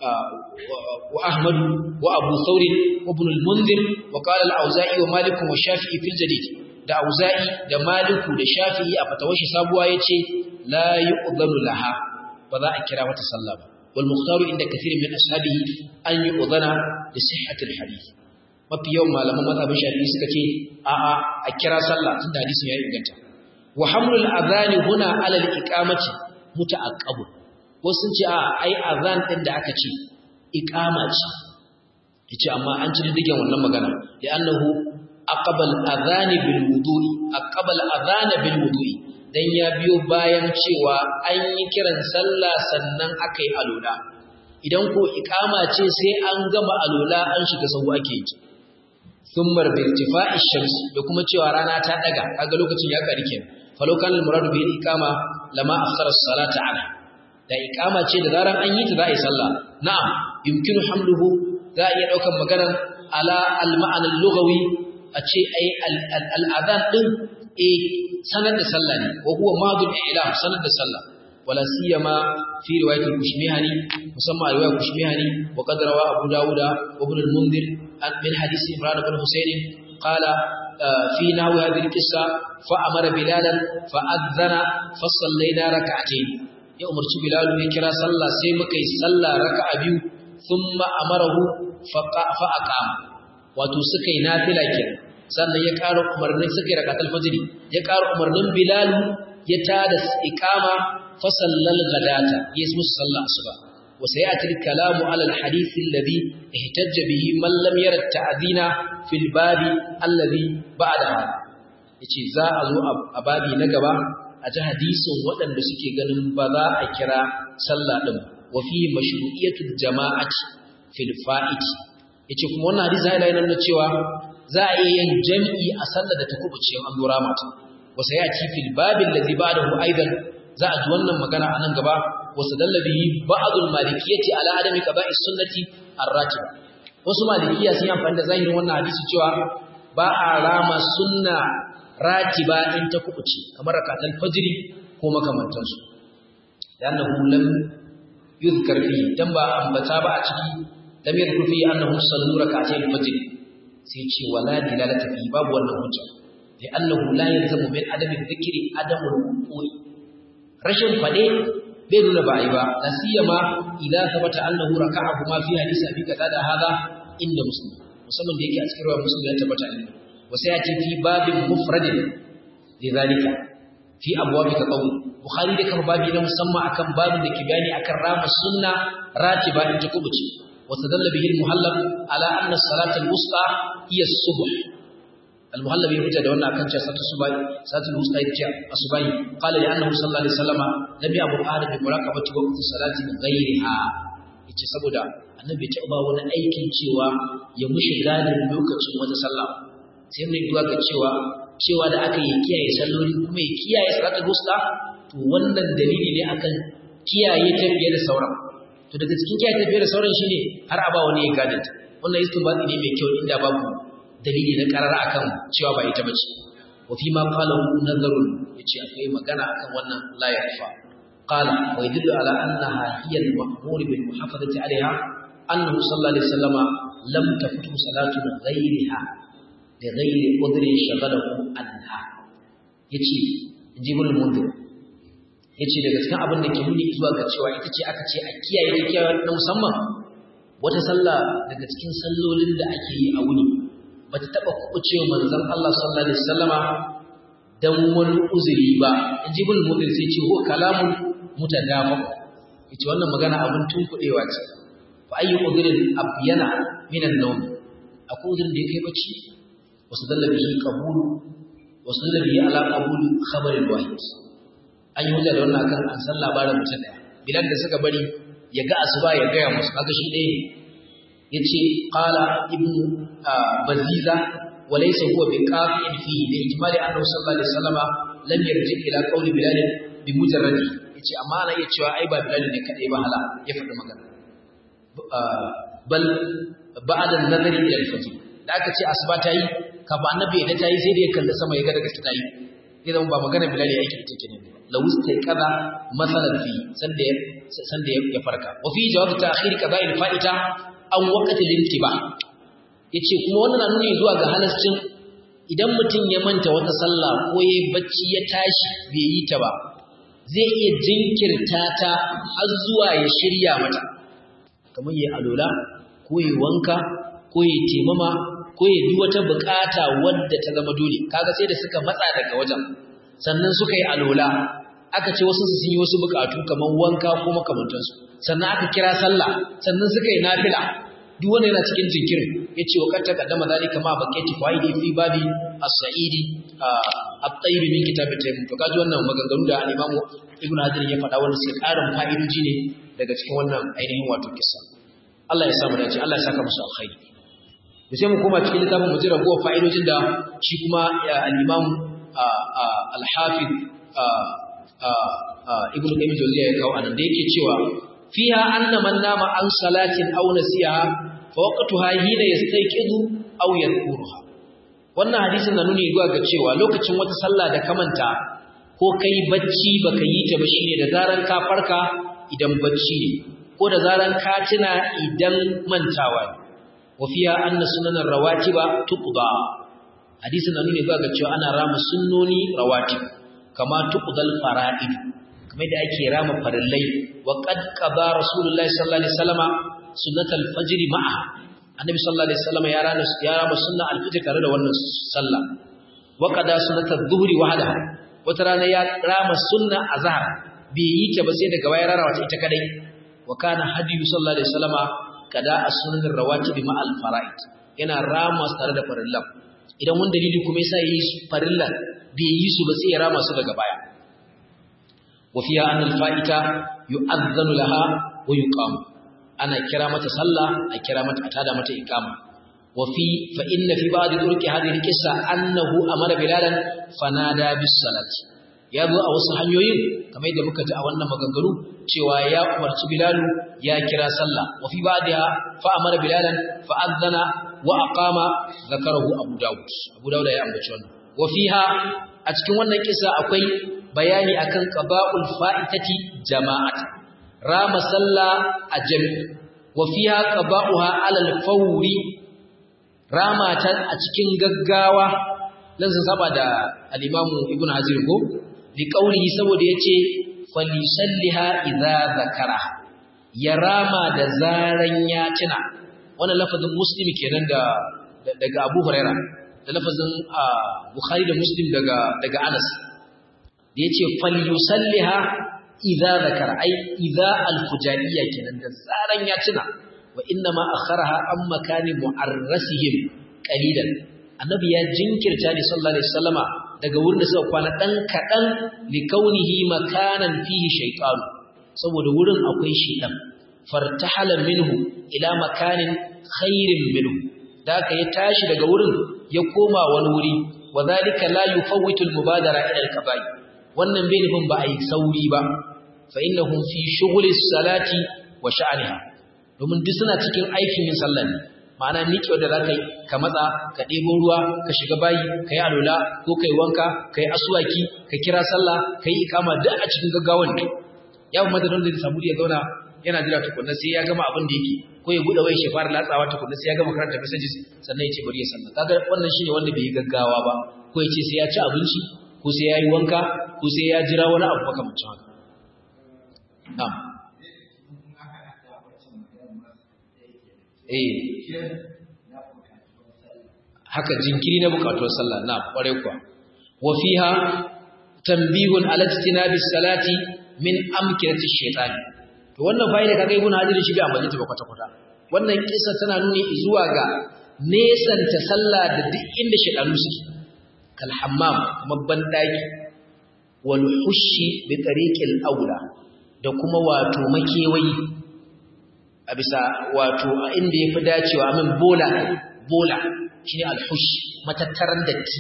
وأحمد وأبو ثور وابن المنذر وقال الأوزائي ومالك والشافعي في الجديد da auza'i da maliku da shafi'i a fatawashi sabuwa yace la yu'dhanu laha ba za a kira mata sallah ba wal mukhtaru inda kathirin min ashabihi an yu'dhana li sihhatil hadith mafi yawan malaman mazhabin shafi'i suka ce a'a a kira sallah tunda hadisin ya inganta wa hamlul adhani huna ala al iqamati muta'aqqab wasu ce a ai azan din da aka ce iqama ce yace amma an ci digen wannan magana da annahu aqbal adhan bil wudu'i aqbal adhan bil wudu'i dan ya biyo bayan cewa an yi kiran sallah sannan akai alula idan ko iqama ce sai an gama alula an shiga sahu ake yi thumma bi irtifa'i shams da kuma cewa rana ta daga kaga lokacin ya kari kenan falau kana al muradu bil iqama lama akhara as-salata anha da iqama ce da zaran an yi ta za a yi sallah na'am yumkinu hamluhu za a iya daukan maganar ala al-ma'ana al-lughawi a ce ai al-adhan din sanar da sallah ne wa huwa madul i'lam sanar da sallah wala siyama fi riwayat al-kushmihani musamma riwayat al-kushmihani wa qad rawa abu dawud wa ibn al-mundhir min hadith imran ibn husayn qala في نحو هذه القصة فأمر بلالا فأذن فصلينا ركعتين يا أمر بلال يكرا صلى سيمكي صلى ركع بيو ثم أمره فأقام وتسكي نافلة كده sannan ya ƙara umarnin suka yi rakatul fajr ya ƙara umarnin bilal ya tada iqama fa sallal ghadata yasmu sallah asuba wa sayati al-kalamu ala al-hadith alladhi ihtajja bihi man lam yara at-ta'dina fil babi alladhi ba'daha yace za a zo a babi na gaba a ji hadisin waɗanda suke ganin ba za a kira sallah din wa fi mashru'iyatul jama'ati fil fa'iti yace kuma wannan hadisi yana nuna cewa za a iya yin jami'i a sallar da ta kubuce an dora mata wasa ya ci fil babil ladhi ba'dahu aidan za a ji wannan magana anan gaba wasu dallabihi ba'dul malikiyyati ala adami qada'is sunnati ar-ratiba wasu malikiya sun yi amfani da zahirin wannan hadisi cewa ba a rama sunna ratiba in ta kubuce kamar rakatul fajr ko makamantansu annahu lam yuzkar fi dan ba ambata ba a ciki lam yuzkar fi annahu sallu rak'atayn fajr sai ce wala dilalata fi babu wannan hujja li annahu la yalzamu min adami dhikri adamul wuqi rashin fade bai nuna ba ai ba nasiyama idza thabata annahu raka'ahu ma fi hadisi abi qatada hada inda muslim musamman da yake a cikin riwayar muslim ya tabbata ne wa sai ya ce fi babin mufradin lidhalika fi abwab taqawwi bukhari da kan babi na musamman akan babin da ke bayani akan rama sunna ratiba in ta kubuce وتدل به المهلب على أن الصلاة الوسطى هي الصبح المهلب يحجى دعونا كان صلاة الصبح صلاة الوسطى يحجى الصبح قال لأنه صلى الله عليه وسلم لم يأمر أحد بمراقبة وقت الصلاة غيرها yace saboda annabi ta ba wani aikin cewa ya mushi gadin lokacin wata sallah sai mun duwa ga cewa da aka yi kiyaye salloli kuma ya kiyaye salatul wusta to wannan dalili ne akan kiyaye tarbiyya da sauran to daga cikin kiyaye tafiyar da sauran shine har aba wani ya gadanta wannan istinbati ne mai kyau inda babu dalili na karara akan cewa ba ita bace wa fi ma qala nazarun yace akwai magana akan wannan la yafa qala wa yadullu ala annaha hiya al-ma'mur bil muhafazati alaiha annahu sallallahu alaihi wasallama lam tafutu salatu ghayriha li ghayri qadri shaghalahu anha yace jibul mundir yace daga cikin abin da ke nuni zuwa ga cewa ita ce aka ce a kiyaye na musamman wata sallah daga cikin sallolin da ake yi a wuni bata taba kubucewa manzon Allah sallallahu alaihi wasallama dan wani uzuri ba jibul mudir sai ce ko kalamun mutadafa yace wannan magana abin tunkudewa ce fa ayyu udrin abyana min an-nawm akwai udrin da yake bacci wasu dallabi qabul wasu dallabi ala qabul khabar al-wahid an yi hujja da wannan akan an san labarin mutum daya bilal da suka bari ya ga asuba ya ga musu kaga shi ɗaya ne yace qala ibnu baziza wa laysa huwa biqafin fi li ijmali annahu sallallahu alaihi wasallama lam yarji ila qawli bilal bi mujarradi yace amma ana iya cewa ai ba bilal ne kadai ba hala ya faɗi magana bal ba'da an-nazari ila al-fajr da aka ce asuba tayi kafa annabi da tayi sai da ya kalla sama ya ga daga tayi idan ba magana bilal ya yake take ne lawus tai kaza masalan fi sanda ya farka wa fi jawab ta'khir qada'il fa'ita an waqti lintiba yace kuma wannan na nuni zuwa ga halascin idan mutum ya manta wata sallah ko yayi bacci ya tashi bai yi ta ba zai iya jinkirta ta har zuwa ya shirya mata kamar yayi alola ko yayi wanka ko yayi temama ko yayi duk wata bukata wadda ta zama dole kaga sai da suka matsa daga wajen sannan suka yi alola aka ce wasu sun yi wasu bukatu kamar wanka ko makamantansu sannan aka kira sallah sannan suka yi nafila duk wanda yana cikin jinkirin yace wa katta kaddama zalika ma bakati faidi fi babi as-sa'idi at-tayyib min kitab at-tayyib to kaji wannan maganganu da al-Imam Ibn Hajar ya faɗa wannan sai karin fa'idoji ne daga cikin wannan ainihin wato kissa Allah ya samu dace Allah ya saka musu alkhairi to sai mu koma cikin littafin mu jira gowa fa'idojin da shi kuma al-Imam al-Hafiz Ibn Qayyim Jawziyya ya kawo anan da yake cewa fiha anna man nama an salatin aw nasiha fa waqtuha hina yastayqidu aw yadhkuruha wannan hadisin na nuni zuwa ga cewa lokacin wata sallah da kamanta ko kai bacci baka yi ta ba shine da zaran ka farka idan bacci ne ko da zaran ka tuna idan mantawa ne wa fiha anna sunanar rawatiba tuqda hadisin nan ne ba ga cewa ana rama sunnoni rawatib kama tuqdal fara'id kamar da ake rama farillai wa qad qada rasulullahi sallallahu alaihi wasallama sunnatul fajr ma'a annabi sallallahu alaihi wasallama ya rama sunna al-fajr tare da wannan sallah wa qada sunnatul dhuhri wahdaha wata rana ya rama sunna azhar bai yi ta ba sai daga baya rara wata ita kadai wa kana hadiyu sallallahu alaihi wasallama kada as-sunan rawatib ma al-fara'id yana rama tare da farillan idan wani dalili kuma yasa yi farillan bai yi su ba sai ya rama su daga baya wa fiha an al-fa'ita yu'adhdhanu laha wa yuqam ana kira mata sallah a kira mata atada mata iqama wa fa inna fi ba'd turki hadhihi al-qissa annahu amara bilalan fanada bis salati ya zo a wasu hanyoyin kamar yadda muka ji a wannan maganganu cewa ya umarci bilalu ya kira sallah wa fi ba'daha fa amara bilalan fa adhana wa aqama zakarahu abu dawud ya ambaci wannan wa fiha a cikin wannan kisa akwai bayani akan qada'ul fa'itati jama'at rama sallah a jami'i wa fiha qada'uha 'ala al-fawri rama ta a cikin gaggawa dan sun saba da al-imam ibn hazir ko li qawlihi saboda yace falisalliha idza zakara ya rama da zaran ya tuna wannan lafazin muslim kenan daga Abu Huraira da lafazin Bukhari da Muslim daga Anas da yace falyusalliha idza zakara ai idza al-fujaiyya kenan da zaran ya tuna wa inna ma akharaha am makani mu'arrasihim qalilan annabi ya jinkirta ne sallallahu alaihi wasallama daga wurin da suka kwana dan kadan li kaunihi makanan fihi shaytan saboda wurin akwai shaytan fartahala minhu ila makanin khairin minhu da ka ya tashi daga wurin ya koma wani wuri wadhalika la yufawwitu al-mubadara ila al-kaba'i wannan bai nufin ba a yi sauri ba fa innahum fi shughli salati wa sha'niha domin duk suna cikin aikin yin sallah ne ma'ana miƙe wanda za ka yi ka matsa ka ɗebo ruwa ka shiga bayi ka yi alola ko ka yi wanka ka yi asuwaki ka kira sallah ka yi ikama duk a cikin gaggawan ne ya fi madadin da samu ya zauna yana jira tukunna sai ya gama abin da yake ko ya buɗe wai shi fara latsawa tukunna sai ya gama karanta messages sannan ya ce bari ya sallah kaga wannan shine wanda bai yi gaggawa ba ko ya ce sai ya ci abinci ko sai ya yi wanka ko sai ya jira wani abu makamancin haka na'am haka jinkiri na bukatuwar sallah na kware kuwa wa fiha tanbihun ala istinabi salati min amkinati shaytan to wannan fa'ida kaga ibn hadir shi bai ambace ta ba kwata kwata wannan kissa tana nuni zuwa ga nesanta sallah da duk inda shaytanu suke kal hammam kuma bandaki wal hushi bi tariqil aula da kuma wato makewayi a bisa wato inda yafi dacewa min bola shine alhush matattaran datti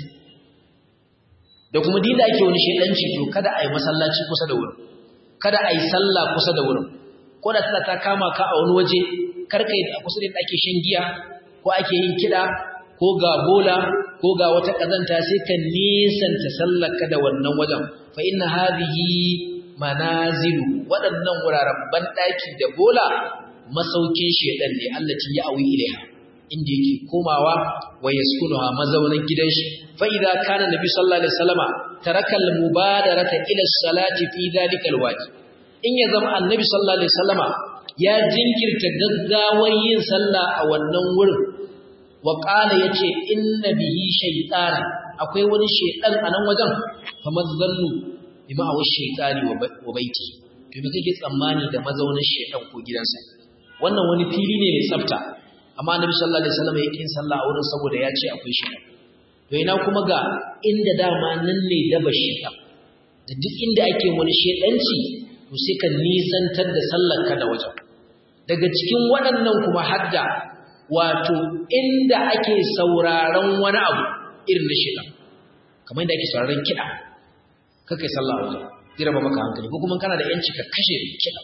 da kuma dinda ake wani shedanci to kada ai masallaci kusa da wurin kada ai sallah kusa da wurin ko da ta kama ka a wani waje karkai a kusa da ake shan giya ko ake yin kida ko ga bola ko ga wata kazanta sai ka nisanta sallarka da wannan wajen fa inna hadhihi manazilu waɗannan wuraren bandaki da bola masaukin shedan ne allati ya awi ilaiha inda yake komawa wa yaskunuha mazaunan gidan shi fa idza kana nabi sallallahu alaihi wasallama taraka al mubadarata ila salati fi dhalika al wajib in ya zama annabi sallallahu alaihi wasallama ya jinkirta gaggawar yin sallah a wannan wurin wa qala yace inna bihi shaytan akwai wani shedan a nan wajen fa mazannu bima wa shaytani wa baiti to me kake tsammani da mazaunin shedan ko gidansa wannan wani fili ne mai tsafta amma annabi sallallahu alaihi wasallam yake yin sallah a wurin saboda ya ce akwai shi to ina kuma ga inda dama nan ne daba shi da duk inda ake wani shedanci to sai ka nisantar da sallar ka da wajen daga cikin waɗannan kuma hadda wato inda ake sauraron wani abu irin na shedan kamar inda ake sauraron kiɗa kakai sallah wajen zai raba maka hankali ko kuma kana da yanci ka kashe kiɗa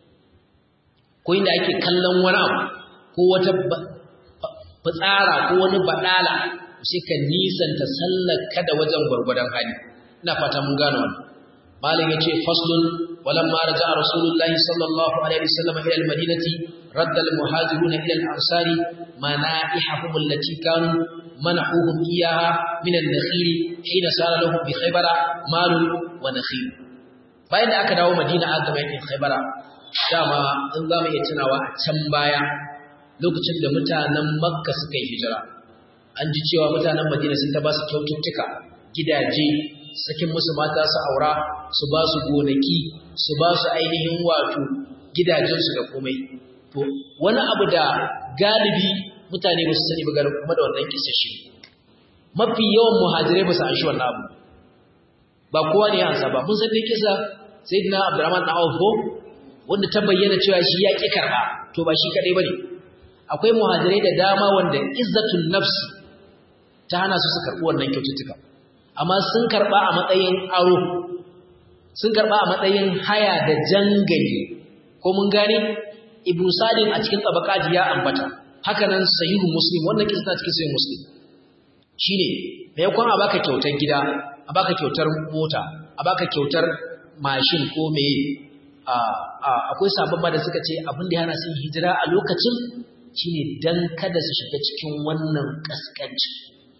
ko inda ake kallon wani abu ko wata fitsara ko wani badala sai ka nisanta sallar kada wajen gurgurdan hali ina fata mun gano wannan malam yace faslun walamma raja'a rasulullahi sallallahu alaihi wasallam ila almadinati radda al-muhajiruna ila al-ansari mana'ihahum allati kanu manahuhum iyaha min an-nakhil hina sara lahum bi Khaybara malun wa nakhil. Bayan da aka dawo Madina aka ga yakin Khaybara, dama in za mu iya tunawa a can baya lokacin da mutanen Makka suka yi hijira, an ji cewa mutanen Madina sun ta ba su kyaututtuka, gidaje, sakin musu mata su aura, su ba su gonaki, su ba su ainihin wato gidajensu da komai. To wani abu da galibi mutane ba su sani ba garin kuma da wannan kisa shi, mafi yawan muhajirai ba su an shi wannan abu, ba kowa ne ya ansa ba. Mun san dai kisa Sayyidina Abdurrahman dan Auf wanda ta bayyana cewa shi ya ƙi karɓa, to ba shi kaɗai ba ne. Akwai muhajirai da dama wanda izzatun nafsi ta hana su karɓi wannan kyaututtuka, amma sun karɓa a matsayin aro, sun karɓa a matsayin haya da jangali. Ko mun gane? Ibn Sadin a cikin Tabaqat ya ambata, haka nan Sahihu Muslim, wannan kisa na cikin Sahihu Muslim, shine maimakon a baka kyautar gida, a baka kyautar mota, a baka kyautar mashin ko meye, akwai sabon da suka ce abin da yana sun hijira a lokacin shine dan kada su shiga cikin wannan kaskanci,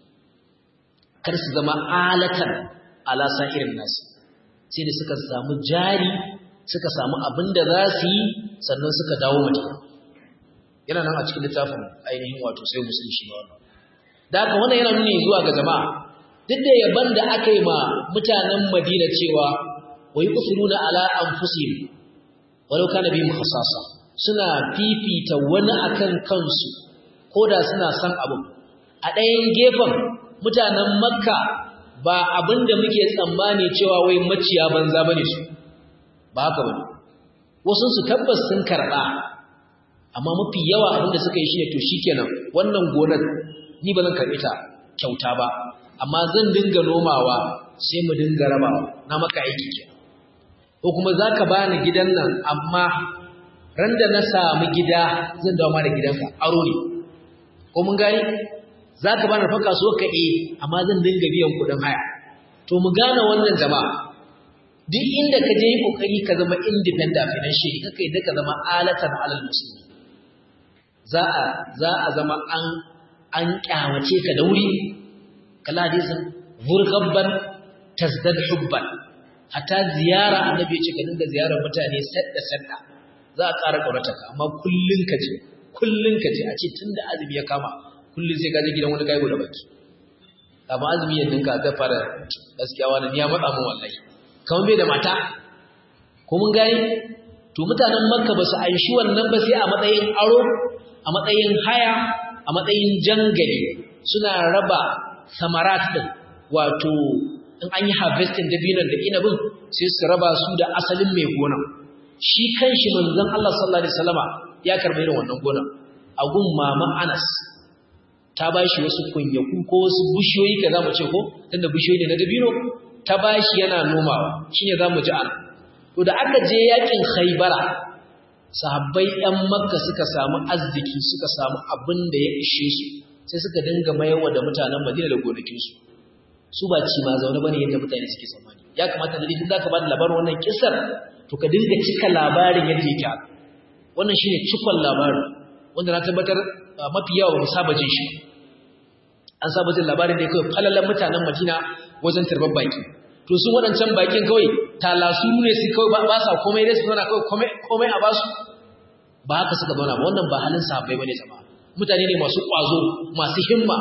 kar su zama alatan ala sa'irin nasu, sai da suka samu jari, suka samu abin da za su yi, sannan suka dawo Madina. Yana nan a cikin littafin ainihin wato sai Muslim shi ba wannan. Da haka wannan yana nuni zuwa ga jama'a, duk da yaban da aka yi ma mutanen Madina cewa wa yusiruna ala anfusihim walau kana bihim khassasa, suna fifita wani akan kansu koda suna san abu. A ɗayan gefen mutanen Makka ba abin da muke tsammani cewa wai maciya banza bane su, ba haka bane. Wasu su tabbas sun karɓa, amma mafi yawa abin da suka yi shine to shikenan wannan gonar ni ba zan karɓe ta kyauta ba, amma zan dinga nomawa sai mu dinga rabawa, na maka aiki ke. Ko kuma zaka bani gidan nan, amma ran da na samu gida zan dawo ma da gidanka, aro ne. Ko mun gani? Zaka bani fa kasuwar ka amma zan dinga biyan kuɗin haya. To mu gane wannan jama'a, duk inda ka je yi kokari ka zama independent financially, kaka yadda ka zama alatan alal musulmi. Za a zama an kyamace ka da wuri. Kala hadisin vurgabban tazdad hubban, hatta ziyara annabi ya ce ka dinga ziyarar mutane sadda za a ƙara ƙaurata ka, amma kullun ka je a ce tunda azumi ya kama kullun sai ka je gidan wani gaibo da baki. Amma azumi ya dinka ga fara gaskiya wannan ya matsa mun wallahi, kamar bai da mata. Ko mun gani? To mutanen Makka ba su aishi wannan ba sai a matsayin aro, a matsayin haya, a matsayin jangali. Suna raba samarat din, wato in an yi harvesting dabinon da inabin sai su raba su da asalin mai gona. Shi kanshi manzon Allah sallallahu alaihi wasallama ya karɓi irin wannan gona a gun mama Anas, ta bashi wasu kunyaku ko wasu bishiyoyi ka zamu ce ko tunda bishiyoyi ne na dabino, ta bashi yana nomawa, shine zamu ji ana. To da aka je yakin Khaybara, sahabbai ɗan Makka suka samu arziki, suka samu abin da ya ishe su, sai suka dinga mayarwa da mutanen Madina da gonakinsu. Su ba ci ma zaune bane yadda mutane suke tsammani. Ya kamata da idan zaka ba da labarin wannan kissar, to ka dinga cika labarin yadda yake. Wannan shine cikon labarin wanda na tabbatar mafi yawa ba saba jin shi. An saba jin labarin da yake falalan mutanen Madina wajen tarbar baki. To su waɗancan bakin kawai talasu ne su kawai ba sa komai dai su zauna kawai komai a basu. Ba haka suka zauna ba, wannan ba halin sahabbai bane jama'a. Mutane ne masu ƙwazo, masu himma.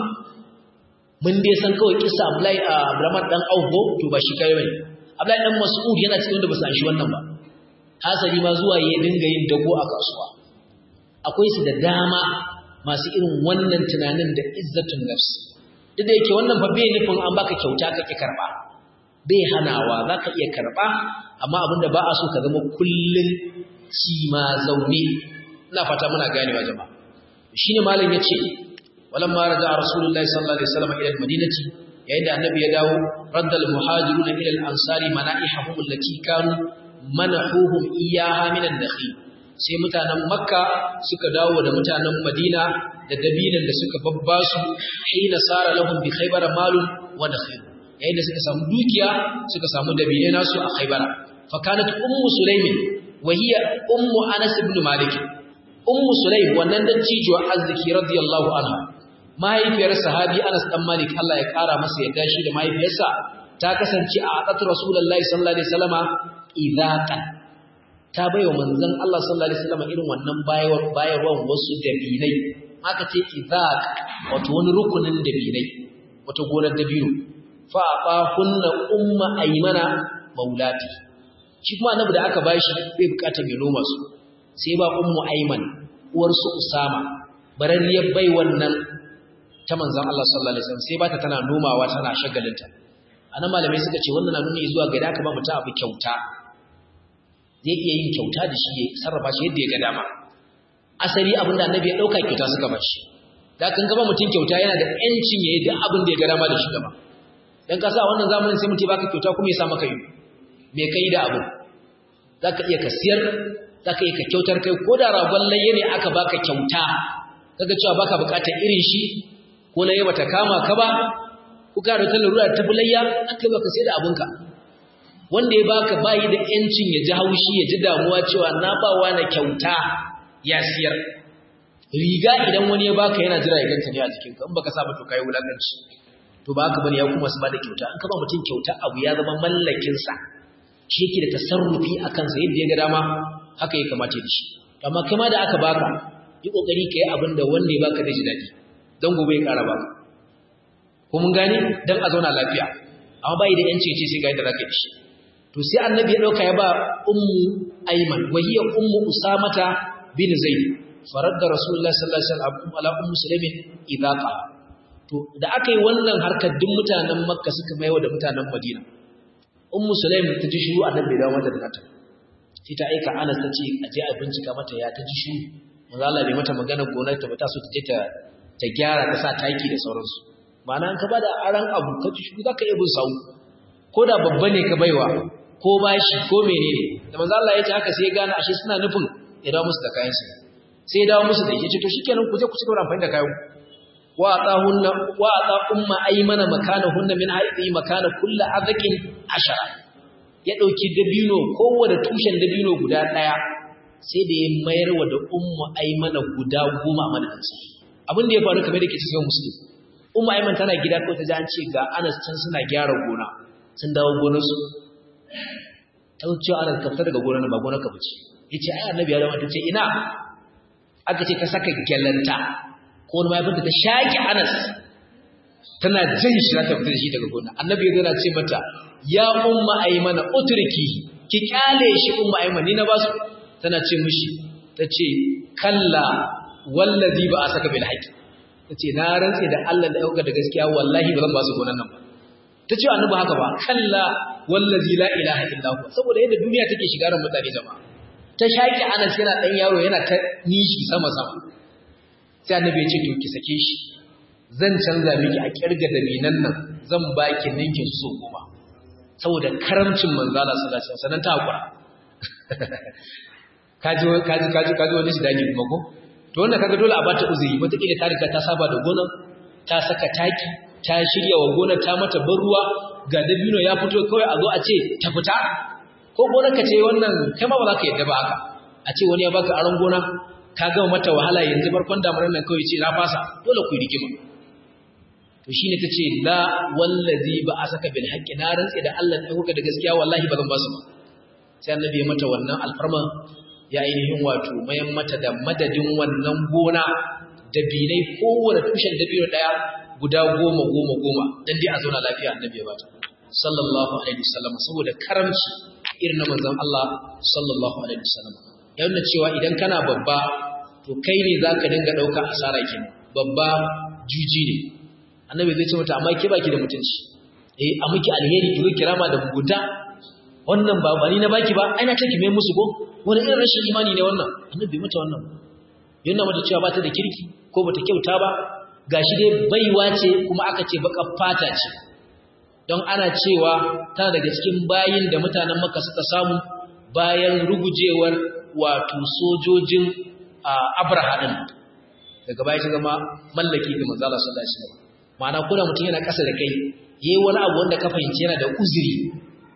Mun dai san kawai kissa Abdurrahman dan Auf to ba shi kai bane. Abdullahi dan Mas'ud yana cikin wanda ba san shi wannan ba. Hasali ma zuwa ya dinga yin dago a kasuwa. Akwai su da dama masu irin wannan tunanin da izzatun nafs. Duk da yake wannan fa bai nufin an baka kyauta kake karba. Bai hanawa zaka iya karba, amma abinda ba a so ka zama kullun ci ma zaune. Ina fata muna ganewa jama'a. Shine malam yace walamma raja rasulullahi sallallahu alaihi wasallam ila al-madinati, yayin da annabi ya dawo, raddal muhajiruna ila al-ansari mana'ihum allati kanu manahuhum iyyaha min an-nakhil. Sai mutanen Makka suka dawo da mutanen Madina da dabinan da suka babbasu, hina sara lahum bi Khaybar malun wa nakhil. Yayin da suka samu dukiya, suka samu dabinai nasu a Khaybar. Fa kanat ummu Sulaimin wa hiya ummu Anas ibn Malik. ummu sulaim wannan dattijuwar arziki radiyallahu anha mahaifiyar sahabi Anas dan Malik Allah ya kara masa yadda shi da mahaifiyarsa ta kasance a adat rasulullahi sallallahu alaihi wasallama idaqan ta baiwa manzon Allah sallallahu alaihi wasallama irin wannan bayarwan wasu dabinai aka ce idaq wato wani rukunin dabinai wato gonar dabino fa hunna umma aymana maulati shi kuma annabi da aka bashi bai bukata mai noma su sai ba ummu ayman uwar su usama barariyar bai wannan ta manzon Allah sallallahu alaihi wasallam sai ba ta tana nomawa tana shagalinta anan malamai suka ce wannan na nuni zuwa ga da aka ba mutum abu kyauta zai iya yin kyauta da shi ya sarrafa shi yadda ya ga dama asali abinda annabi ya dauka kyauta suka bashi da kan gaba mutum kyauta yana da yancin yayi duk abin da ya ga dama da shi gaba dan ka sa wannan zamanin sai mutum baka kyauta kuma ya sa maka yi me kai da abu zaka iya ka siyar zaka iya ka kyautar kai ko da ragon layye ne aka baka kyauta kaga cewa baka bukatar irin shi ko layye bata kama ka ba ko ka rata lura ta bulayya aka baka sai da abunka wanda ya baka bayi da yancin ya ji haushi ya ji damuwa cewa na ba wani kyauta ya siyar riga idan wani ya baka yana jira ya ganta ne a jikinka in baka saba to kai wulakanci to ba haka bane ya kuma su ba da kyauta in ka ba mutum kyauta abu ya zama mallakin sa shi yake da tasarrufi akan sa yadda ya ga dama haka ya kamata da shi amma kai ma da aka baka yi kokari kai abin da wanda ya baka da ji dadi dan gobe ya ƙara baka ko mun gane dan a zauna lafiya amma bai da yanci ce sai ga yadda zaka yi shi to sai annabi ya dauka ya ba ummu ayman wa hiya ummu usamata bin zaid faradda rasulullahi sallallahu alaihi wasallam ala ummu sulaimin idaqa to da aka yi wannan harkar duk mutanen makka suka maiwa da mutanen madina ummu sulaim ta ji shiru annabi da mata da kanta sai ta aika Anas ta ce a je a bincika mata ya ta ji shiru manzo Allah bai mata magana gonar ta ba ta so ta je ta gyara ta sa taki da sauransu ma'ana an ka bada aran abu ka ji shiru zaka iya bin sawu ko da babba ne ka baiwa ko bashi ko menene da manzo Allah ya ce haka sai ya gane ashe suna nufin ya dawo musu da kayan su sai ya dawo musu da yace to shikenan ku je ku cigaba da amfani da kayan wa ata umma aymana makanahunna min haifi makana kullu adhakin 10 ya dauki dabino kowanne tushen dabino guda daya sai da ya mayar wa da ummu aymana guda 10 a madadin su abin da ya faru kamar da ke cikin muslim ummu ayman tana gida ko ta ji an ce ga Anas can suna gyara gona sun dawo gonar su ta wuce Anas ka fita daga gonar ba gonar ka bace yace ai annabi ya zama ta ce ina aka ce ta saka gyalanta ko wani mahaifinta ta shaƙi Anas tana jin shi za ta fita da shi daga gona annabi ya zana ce mata ya umma aymana utriki ki kyale shi umma ayman ni na ba su tana ce mishi tace kalla wallazi ba asaka bil haqi tace na rantse da Allah da yauka da gaskiya wallahi ba zan ba su gonan nan ba tace annabi haka ba kalla wallazi la ilaha illa hu saboda yadda duniya take shiga ran mutane jama'a ta shaƙi Anas yana dan yaro yana ta nishi sama sama sai annabi ya ce to ki sake shi zan canza miki a kirga da minan nan zan baki ninkin so goma saboda karamcin manzala sallallahu alaihi wasallam ta hakura kaji wani shi dani kuma ko to wannan kaga dole a bata uzuri wata kila ta riga ta saba da gonar ta saka taki ta shirya wa gonar ta mata ban ruwa ga dabino ya fito kawai a zo a ce ta fita ko gonar ka ce wannan kai ma ba za ka yadda ba haka a ce wani ya baka aron gona ka gama mata wahala yanzu farkon damurar nan kawai ce na fasa dole ku yi rigima to shine tace la wallazi ba asaka bil haqqi na rantsi da Allah da kuka da gaskiya wallahi ba zan ba su sai annabi ya mata wannan alfarma ya ainihin wato mayan mata da madadin wannan gona da binai kowanne tushen dabino daya guda 10 dan dai a zauna lafiya annabi ya bata sallallahu alaihi wasallam saboda karamci irin na manzon Allah sallallahu alaihi wasallam yana cewa idan kana babba to kai ne zaka dinga dauka asara kin babba juji ne annabi zai ce mata amma ke baki da mutunci a miki alheri ki kirama da mugunta wannan ba bani na baki ba ai na take mai musu ko wani irin rashin imani ne wannan annabi mata wannan yana mata cewa ba ta da kirki ko bata kyauta ba gashi dai baiwa ce kuma aka ce baka fata ce don ana cewa tana daga cikin bayin da mutanen Makka suka samu bayan rugujewar wato sojojin Abraha din daga baya ta zama mallaki ga manzo Allah sallallahu alaihi wasallam ma'ana kuna mutum yana kasa da kai yayi wani abu wanda ka fahimci yana da uzuri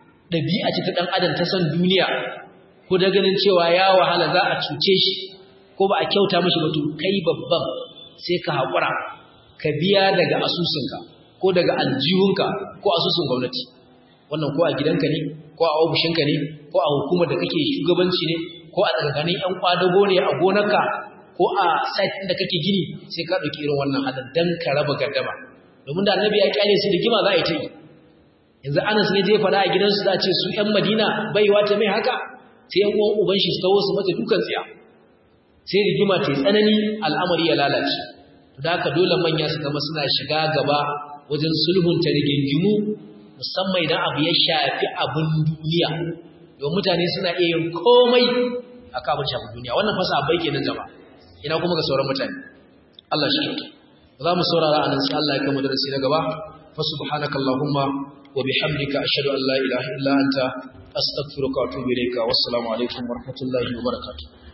dabi'a ce ta dan adam ta san duniya ko da ganin cewa ya wahala za a cuce shi ko ba a kyauta mishi ba to kai babban sai ka haƙura ka biya daga asusunka ko daga aljihunka ko asusun gwamnati wannan ko a gidanka ne ko a ofishinka ne ko a hukumar da kake shugabanci ne ko a tsakanin ƴan kwadago ne a gonarka ko a site ɗin da kake gini sai ka ɗauki irin wannan hadin dan ka raba gardama domin da annabi ya kyale su rigima za a yi ta yi yanzu Anas ne zai faɗa a gidansu za a ce su ƴan Madina baiwa ta mai haka sai ƴan uwan uban shi su tawo su mata dukan tsiya sai rigima ta yi tsanani al'amari ya lalace da haka dole manya su zama suna shiga gaba wajen sulhunta rigingimu musamman idan abu ya shafi abin duniya don mutane suna iya yin komai a kabin shafi duniya wannan fasa bai kenan jama'a ina kuma ga sauran mutane Allah shi yake za mu saurara anan sai Allah ya kama darasi na gaba fa subhanakallahumma wa bihamdika ashhadu an la ilaha illa anta astaghfiruka wa atubu ilayka wassalamu alaikum wa rahmatullahi wa barakatuh